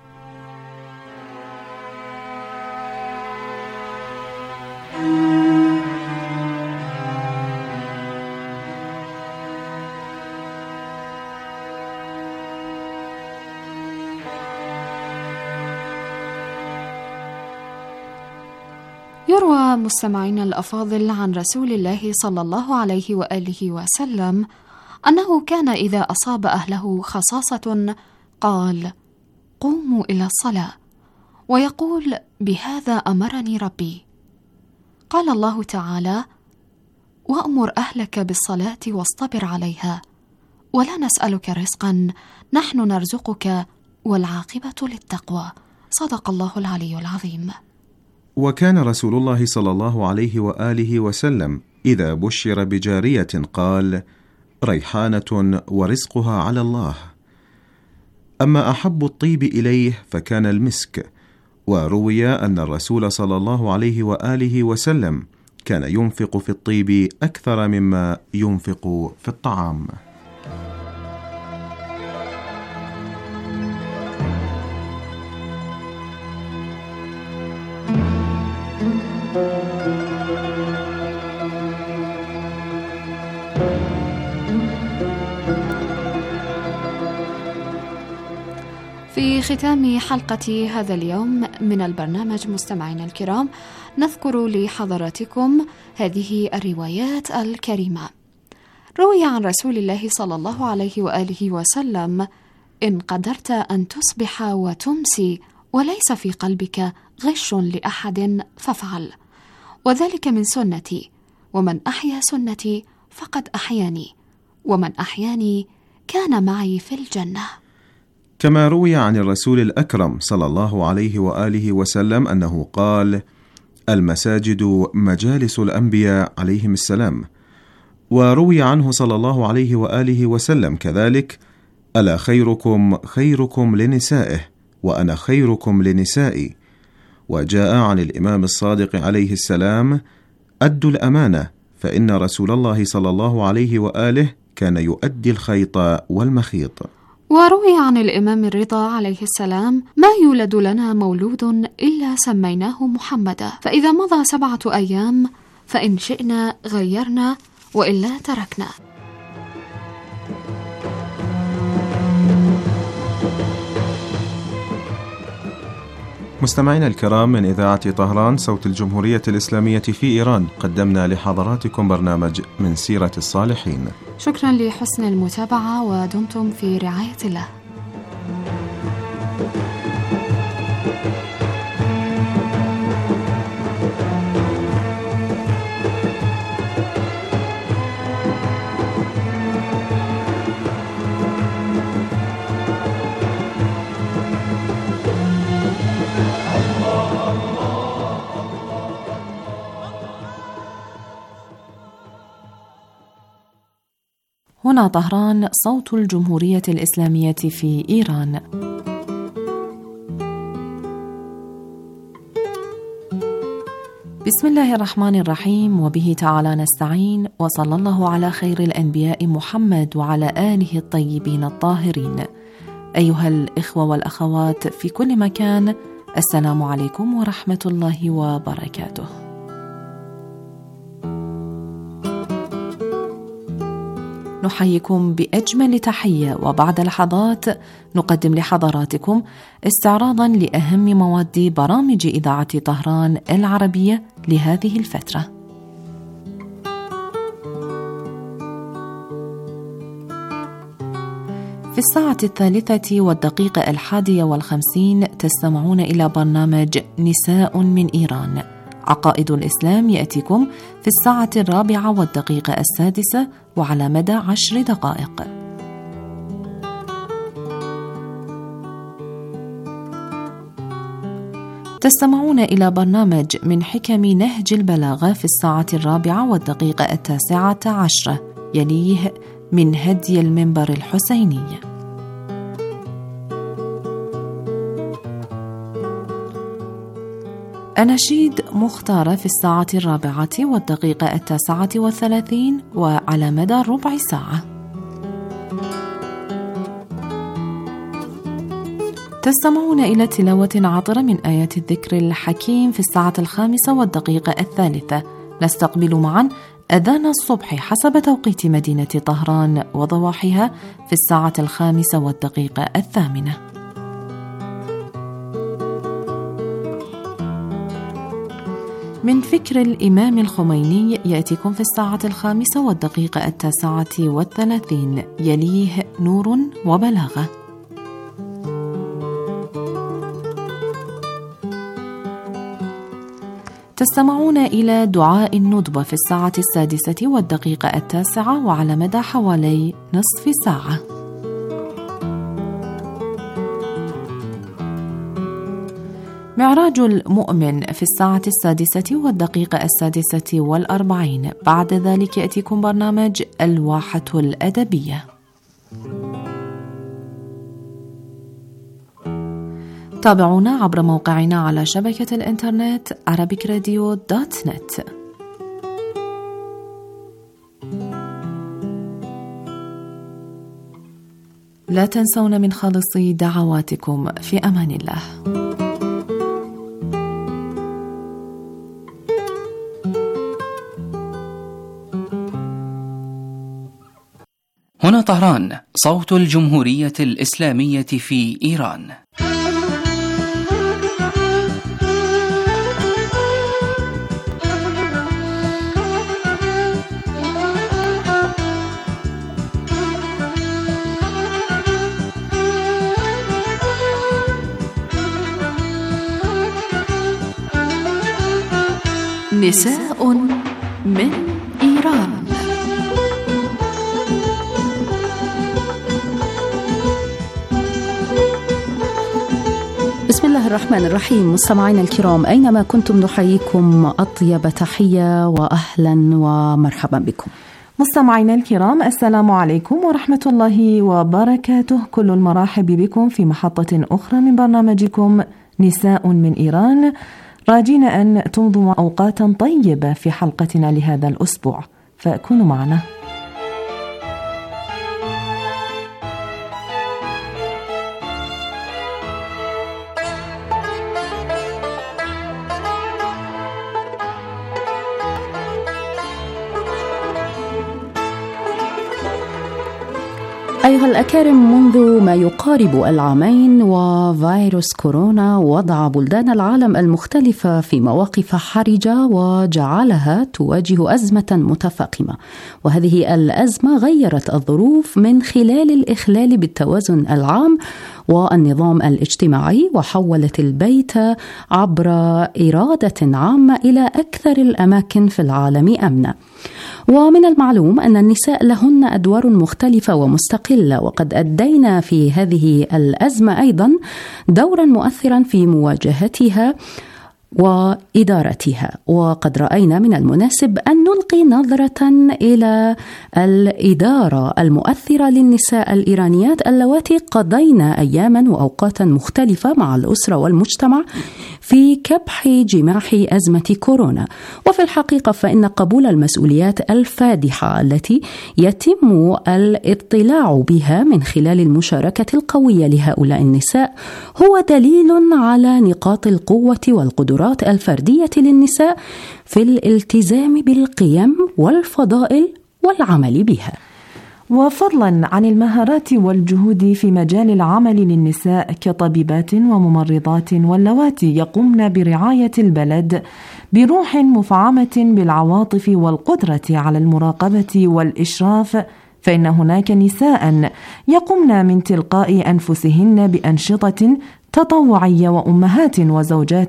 يروى مستمعين الأفاضل عن رسول الله صلى الله عليه وآله وسلم أنه كان إذا أصاب أهله خصاصة قال: قوموا إلى الصلاة، ويقول: بهذا أمرني ربي. قال الله تعالى: وأمر أهلك بالصلاة واصطبر عليها ولا نسألك رزقا نحن نرزقك والعاقبة للتقوى. صدق الله العلي العظيم. وكان رسول الله صلى الله عليه وآله وسلم إذا بشر بجارية قال: ريحانة ورزقها على الله. أما أحب الطيب إليه فكان المسك. وروي أن الرسول صلى الله عليه وآله وسلم كان ينفق في الطيب أكثر مما ينفق في الطعام. في ختام حلقة هذا اليوم من البرنامج مستمعينا الكرام، نذكر لحضراتكم هذه الروايات الكريمة. روي عن رسول الله صلى الله عليه وآله وسلم: إن قدرت أن تصبح وتمسي وليس في قلبك غش لأحد فافعل، وذلك من سنتي، ومن أحيا سنتي فقد أحياني، ومن أحياني كان معي في الجنة. كما روي عن الرسول الأكرم صلى الله عليه وآله وسلم أنه قال: المساجد مجالس الأنبياء عليهم السلام. وروي عنه صلى الله عليه وآله وسلم كذلك: ألا خيركم خيركم لنسائه وأنا خيركم لنسائي. وجاء عن الإمام الصادق عليه السلام: أدوا الأمانة، فإن رسول الله صلى الله عليه وآله كان يؤدي الخيط والمخيط. وروي عن الإمام الرضا عليه السلام: ما يولد لنا مولود إلا سميناه محمدا، فإذا مضى 7 أيام فإن شئنا غيرنا وإلا تركنا. مستمعينا الكرام، من إذاعة طهران صوت الجمهورية الإسلامية في إيران، قدمنا لحضراتكم برنامج من سيرة الصالحين. شكرا لحسن المتابعة، ودمتم في رعاية الله. هنا طهران صوت الجمهورية الإسلامية في إيران. بسم الله الرحمن الرحيم، وبه تعالى نستعين، وصلى الله على خير الأنبياء محمد وعلى آله الطيبين الطاهرين. أيها الإخوة والأخوات في كل مكان، السلام عليكم ورحمة الله وبركاته. نحييكم بأجمل تحية، وبعد لحظات نقدم لحضراتكم استعراضا لأهم مواد برامج إذاعة طهران العربية لهذه الفترة. في الساعة 3:51 تستمعون إلى برنامج نساء من إيران. عقائد الإسلام يأتيكم في الساعة 4:06 وعلى مدى 10 دقائق. تستمعون إلى برنامج من حكم نهج البلاغة في الساعة 4:19 يليه من هدي المنبر الحسيني. أناشيد مختارة في الساعة 4:39 وعلى مدى ربع ساعة. تستمعون إلى تلاوة عطرة من آيات الذكر الحكيم في الساعة 5:03. نستقبل معا أذان الصبح حسب توقيت مدينة طهران وضواحيها في الساعة 5:08. من فكر الإمام الخميني يأتيكم في الساعة 5:09 يليه نور وبلاغة. تستمعون إلى دعاء الندبة في الساعة 6:09 وعلى مدى حوالي نصف ساعة. معراج المؤمن في الساعة 6:46. بعد ذلك يأتيكم برنامج الواحة الأدبية. تابعونا عبر موقعنا على شبكة الإنترنت arabicradio.net. لا تنسون من خالص دعواتكم. في أمان الله. هنا طهران، صوت الجمهورية الإسلامية في إيران. نساء من إيران. بسم الله الرحمن الرحيم. مستمعينا الكرام أينما كنتم نحييكم أطيب تحية وأهلا ومرحبا بكم. مستمعينا الكرام السلام عليكم ورحمة الله وبركاته. كل المراحب بكم في محطة أخرى من برنامجكم نساء من إيران، راجين أن تمضوا أوقاتا طيبة في حلقتنا لهذا الأسبوع، فكونوا معنا. أيها الأكارم، منذ ما يقارب العامين وفيروس كورونا وضع بلدان العالم المختلفة في مواقف حرجة وجعلها تواجه أزمة متفاقمة، وهذه الأزمة غيرت الظروف من خلال الإخلال بالتوازن العام والنظام الاجتماعي، وحولت البيت عبر إرادة عامة إلى أكثر الأماكن في العالم أمنا. ومن المعلوم أن النساء لهن أدوار مختلفة ومستقلة، وقد أدينا في هذه الأزمة أيضا دورا مؤثرا في مواجهتها وإدارتها، وقد رأينا من المناسب أن نلقي نظرة إلى الإدارة المؤثرة للنساء الإيرانيات اللواتي قضينا أياما وأوقاتا مختلفة مع الأسرة والمجتمع في كبح جماح أزمة كورونا. وفي الحقيقة فإن قبول المسؤوليات الفادحة التي يتم الاطلاع بها من خلال المشاركة القوية لهؤلاء النساء هو دليل على نقاط القوة والقدرات الفردية للنساء في الالتزام بالقيم والفضائل والعمل بها. وفضلا عن المهارات والجهود في مجال العمل للنساء كطبيبات وممرضات واللواتي يقومن برعاية البلد بروح مفعمة بالعواطف والقدرة على المراقبة والإشراف، فإن هناك نساء يقومن من تلقاء أنفسهن بأنشطة تطوعية وأمهات وزوجات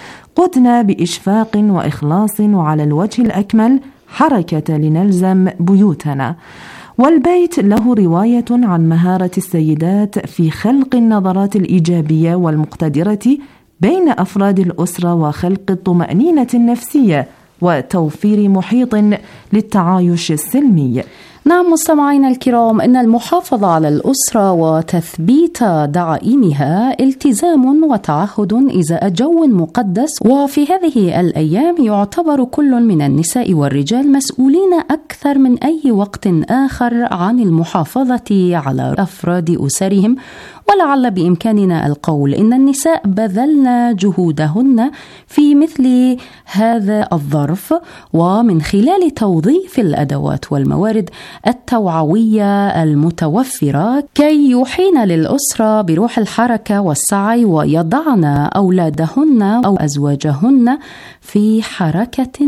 قدن بإشفاق وإخلاص وعلى الوجه الأكمل حركة لنلزم بيوتنا. والبيت له رواية عن مهارة السيدات في خلق النظرات الإيجابية والمقتدرة بين أفراد الأسرة وخلق الطمأنينة النفسية وتوفير محيط للتعايش السلمي. نعم مستمعينا الكرام، إن المحافظة على الأسرة وتثبيت دعائمها التزام وتعهد إزاء جو مقدس، وفي هذه الأيام يعتبر كل من النساء والرجال مسؤولين أكثر من أي وقت آخر عن المحافظة على أفراد أسرهم. ولعل بإمكاننا القول إن النساء بذلن جهودهن في مثل هذا الظرف، ومن خلال توظيف الأدوات والموارد التوعوية المتوفرة كي يوحين للأسرة بروح الحركة والسعي، ويضعن أولادهن أو أزواجهن في حركة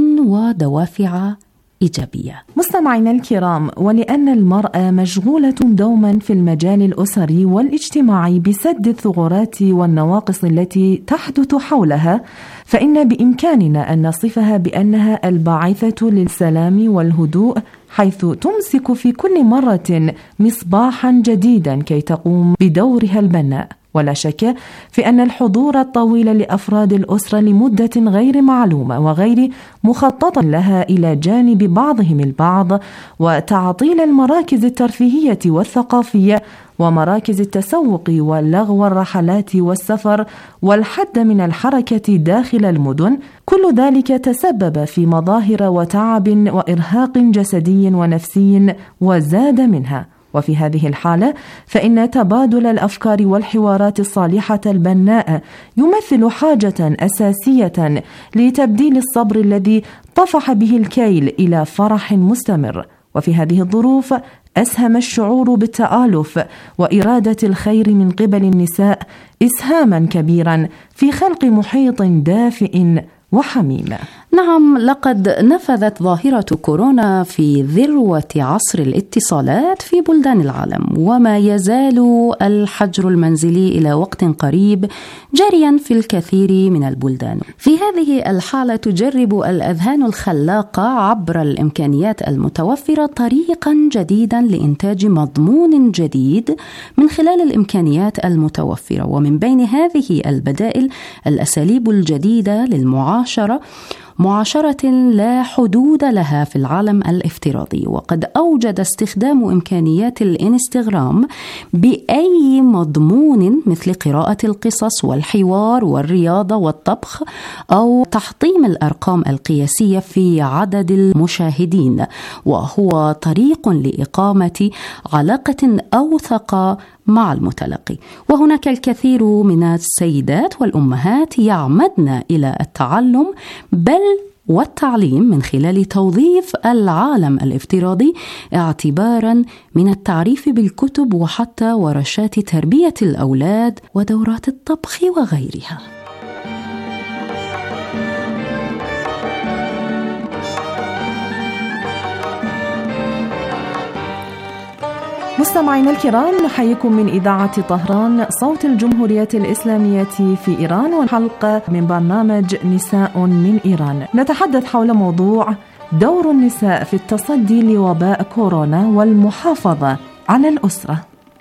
ودوافع إيجابية. مستمعينا الكرام، ولأن المرأة مشغولة دوما في المجال الأسري والاجتماعي بسد الثغرات والنواقص التي تحدث حولها، فإن بإمكاننا أن نصفها بأنها الباعثة للسلام والهدوء، حيث تمسك في كل مرة مصباحا جديدا كي تقوم بدورها البناء. ولا شك في أن الحضور الطويل لأفراد الأسرة لمدة غير معلومة وغير مخططة لها إلى جانب بعضهم البعض، وتعطيل المراكز الترفيهية والثقافية ومراكز التسوق واللغو والرحلات والسفر والحد من الحركة داخل المدن، كل ذلك تسبب في مظاهر وتعب وإرهاق جسدي ونفسي وزاد منها. وفي هذه الحالة فإن تبادل الأفكار والحوارات الصالحة البناء يمثل حاجة أساسية لتبديل الصبر الذي طفح به الكيل إلى فرح مستمر. وفي هذه الظروف أسهم الشعور بالتآلف وإرادة الخير من قبل النساء إسهاما كبيرا في خلق محيط دافئ وحميم. نعم، لقد نفذت ظاهرة كورونا في ذروة عصر الاتصالات في بلدان العالم، وما يزال الحجر المنزلي إلى وقت قريب جاريا في الكثير من البلدان. في هذه الحالة تجرب الأذهان الخلاقة عبر الإمكانيات المتوفرة طريقا جديدا لإنتاج مضمون جديد من خلال الإمكانيات المتوفرة، ومن بين هذه البدائل الأساليب الجديدة للمعاشرة، معاشرة لا حدود لها في العالم الافتراضي. وقد أوجد استخدام إمكانيات الإنستغرام بأي مضمون مثل قراءة القصص والحوار والرياضة والطبخ أو تحطيم الأرقام القياسية في عدد المشاهدين، وهو طريق لإقامة علاقة أوثق مع المتلقي. وهناك الكثير من السيدات والأمهات يعمدن إلى التعلم بل والتعليم من خلال توظيف العالم الافتراضي، اعتبارا من التعريف بالكتب وحتى ورشات تربية الأولاد ودورات الطبخ وغيرها. مستمعينا الكرام، نحييكم من إذاعة طهران صوت الجمهورية الإسلامية في إيران، والحلقة من برنامج نساء من إيران. نتحدث حول موضوع دور النساء في التصدي لوباء كورونا والمحافظة على الأسرة.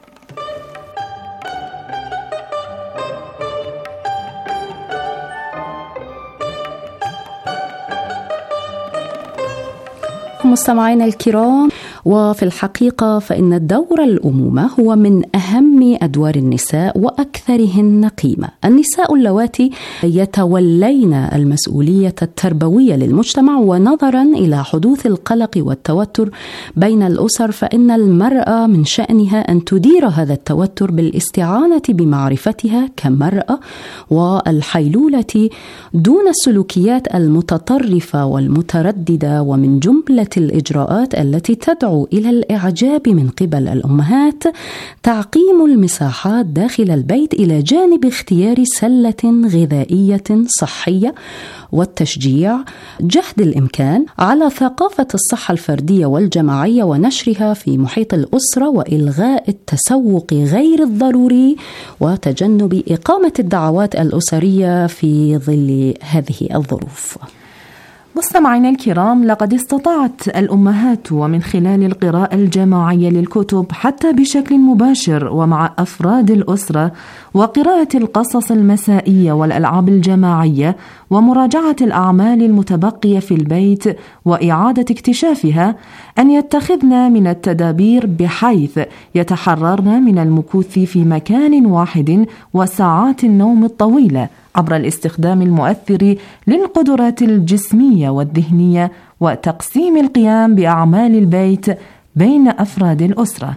مستمعينا الكرام، وفي الحقيقة فإن دور الأمومة هو من أهم أدوار النساء وأكثرهن قيمة. النساء اللواتي يتولين المسؤولية التربوية للمجتمع، ونظرا إلى حدوث القلق والتوتر بين الأسر فإن المرأة من شأنها أن تدير هذا التوتر بالاستعانة بمعرفتها كمرأة والحيلولة دون السلوكيات المتطرفة والمترددة، ومن جملة الإجراءات التي تدعو تدعو إلى الإعجاب من قبل الأمهات تعقيم المساحات داخل البيت إلى جانب اختيار سلة غذائية صحية، والتشجيع جهد الإمكان على ثقافة الصحة الفردية والجماعية ونشرها في محيط الأسرة، وإلغاء التسوق غير الضروري وتجنب إقامة الدعوات الأسرية في ظل هذه الظروف. مستمعينا الكرام، لقد استطاعت الأمهات ومن خلال القراءة الجماعية للكتب حتى بشكل مباشر ومع أفراد الأسرة وقراءة القصص المسائية والألعاب الجماعية ومراجعة الأعمال المتبقية في البيت وإعادة اكتشافها أن يتخذن من التدابير بحيث يتحررن من المكوث في مكان واحد وساعات النوم الطويلة عبر الاستخدام المؤثر للقدرات الجسمية والذهنية وتقسيم القيام بأعمال البيت بين أفراد الأسرة.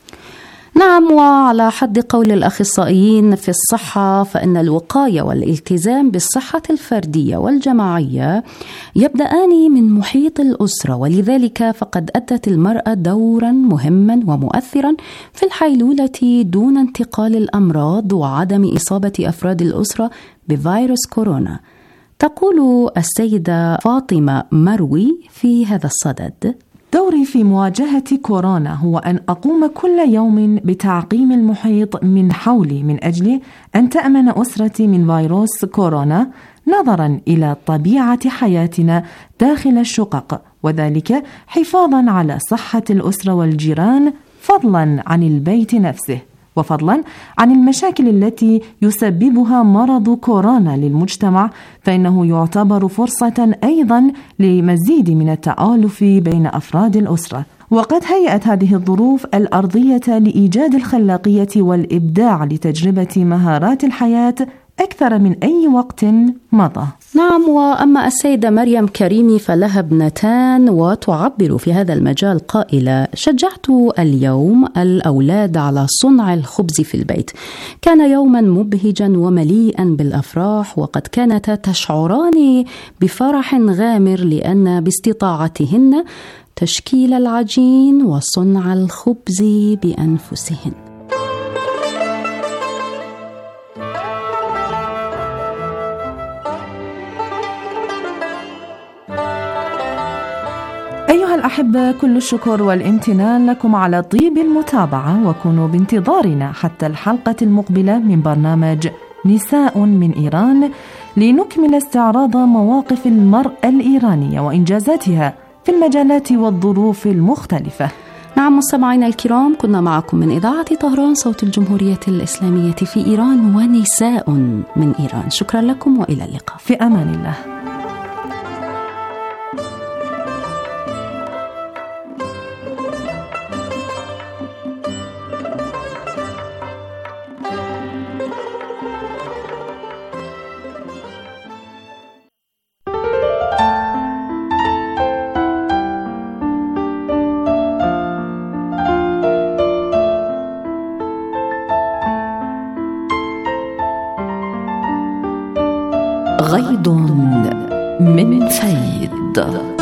نعم، وعلى حد قول الأخصائيين في الصحة فإن الوقاية والالتزام بالصحة الفردية والجماعية يبدأان من محيط الأسرة، ولذلك فقد أدت المرأة دورا مهما ومؤثرا في الحيلولة دون انتقال الأمراض وعدم إصابة أفراد الأسرة بفيروس كورونا. تقول السيدة فاطمة مروي في هذا الصدد: دوري في مواجهة كورونا هو أن أقوم كل يوم بتعقيم المحيط من حولي من أجل أن تأمن أسرتي من فيروس كورونا، نظرا إلى طبيعة حياتنا داخل الشقق، وذلك حفاظا على صحة الأسرة والجيران، فضلا عن البيت نفسه، وفضلا عن المشاكل التي يسببها مرض كورونا للمجتمع، فإنه يعتبر فرصة أيضا لمزيد من التآلف بين أفراد الأسرة. وقد هيأت هذه الظروف الأرضية لإيجاد الخلاقية والإبداع لتجربة مهارات الحياة أكثر من أي وقت مضى. نعم، وأما السيدة مريم كريمي فلها ابنتان وتعبر في هذا المجال قائلة: شجعت اليوم الأولاد على صنع الخبز في البيت، كان يوما مبهجا ومليئا بالأفراح، وقد كانتا تشعران بفرح غامر لأن باستطاعتهن تشكيل العجين وصنع الخبز بأنفسهن. أيها الأحبة، كل الشكر والامتنان لكم على طيب المتابعة، وكونوا بانتظارنا حتى الحلقة المقبلة من برنامج نساء من إيران لنكمل استعراض مواقف المرأة الإيرانية وإنجازاتها في المجالات والظروف المختلفة. نعم مستمعينا الكرام، كنا معكم من إذاعة طهران صوت الجمهورية الإسلامية في إيران ونساء من إيران. شكرا لكم وإلى اللقاء. في أمان الله. غيض من فيض.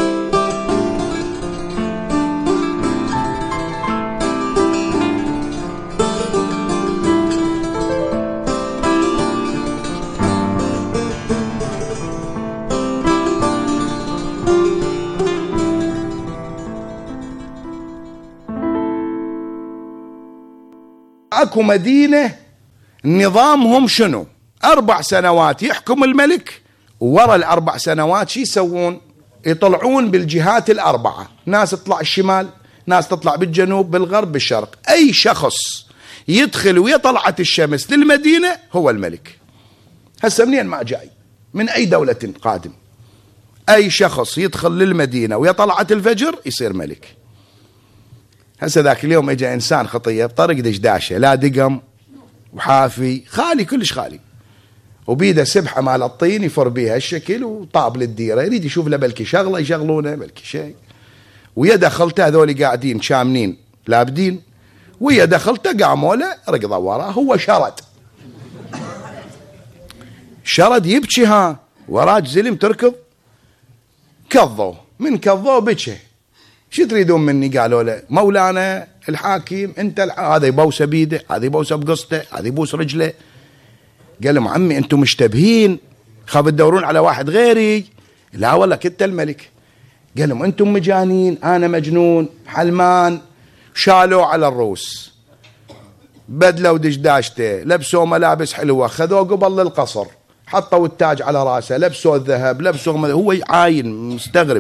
اكو مدينة نظامهم شنو؟ 4 سنوات يحكم الملك، وورا ال4 سنوات شي يسوون؟ يطلعون بالجهات ال4، ناس تطلع الشمال، ناس تطلع بالجنوب، بالغرب، بالشرق. اي شخص يدخل ويا طلعت الشمس للمدينة هو الملك. هسه منين ما جاي؟ من اي دولة قادم، اي شخص يدخل للمدينة ويا طلعت الفجر يصير ملك. هسه ذاك اليوم اجى انسان خطية بطريق دشداشة، لا دقم وحافي، خالي كلش خالي، وبيده سبحة مال الطين يفر بيها الشكل وطاب للديرة، يريد يشوف له بلكي شغلة يشغلونه، بلكي شيء. ويا دخلته هذول قاعدين شامنين لابدين، ويا دخلته قاموا له ركضوا وراه، هو شرد يبكي، وراه زلم تركض، كضوا من كضوا بكي. شو تريدون مني؟ قالوا له مولانا الحاكم انت هذا يبوس بيده، هذا يبوس بقصته، هذا يبوس رجله. قال لهم عمي انتم مشتبهين، خاف تدورون على واحد غيري. لا والله كنت الملك. قال لهم انتم مجانين، انا مجنون حلمان. شالوه على الروس، بدلوا دشداشته، لبسوا ملابس حلوه، خذوه قبل للقصر، حطوا التاج على راسه، لبسوا الذهب، لبسوا هو عاين مستغرب.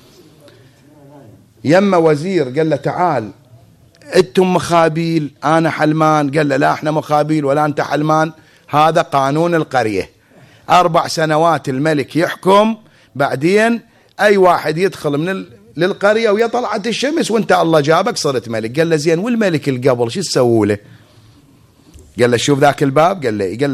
يما وزير قال له تعال انتم مخابيل انا حلمان. قال له لا احنا مخابيل ولا انت حلمان، هذا قانون القرية. 4 سنوات الملك يحكم، بعدين اي واحد يدخل من للقرية ويا طلعت الشمس وانت الله جابك صرت ملك. قال له زين والملك اللي قبل شو تسووا له؟ قال له شوف ذاك الباب. قال له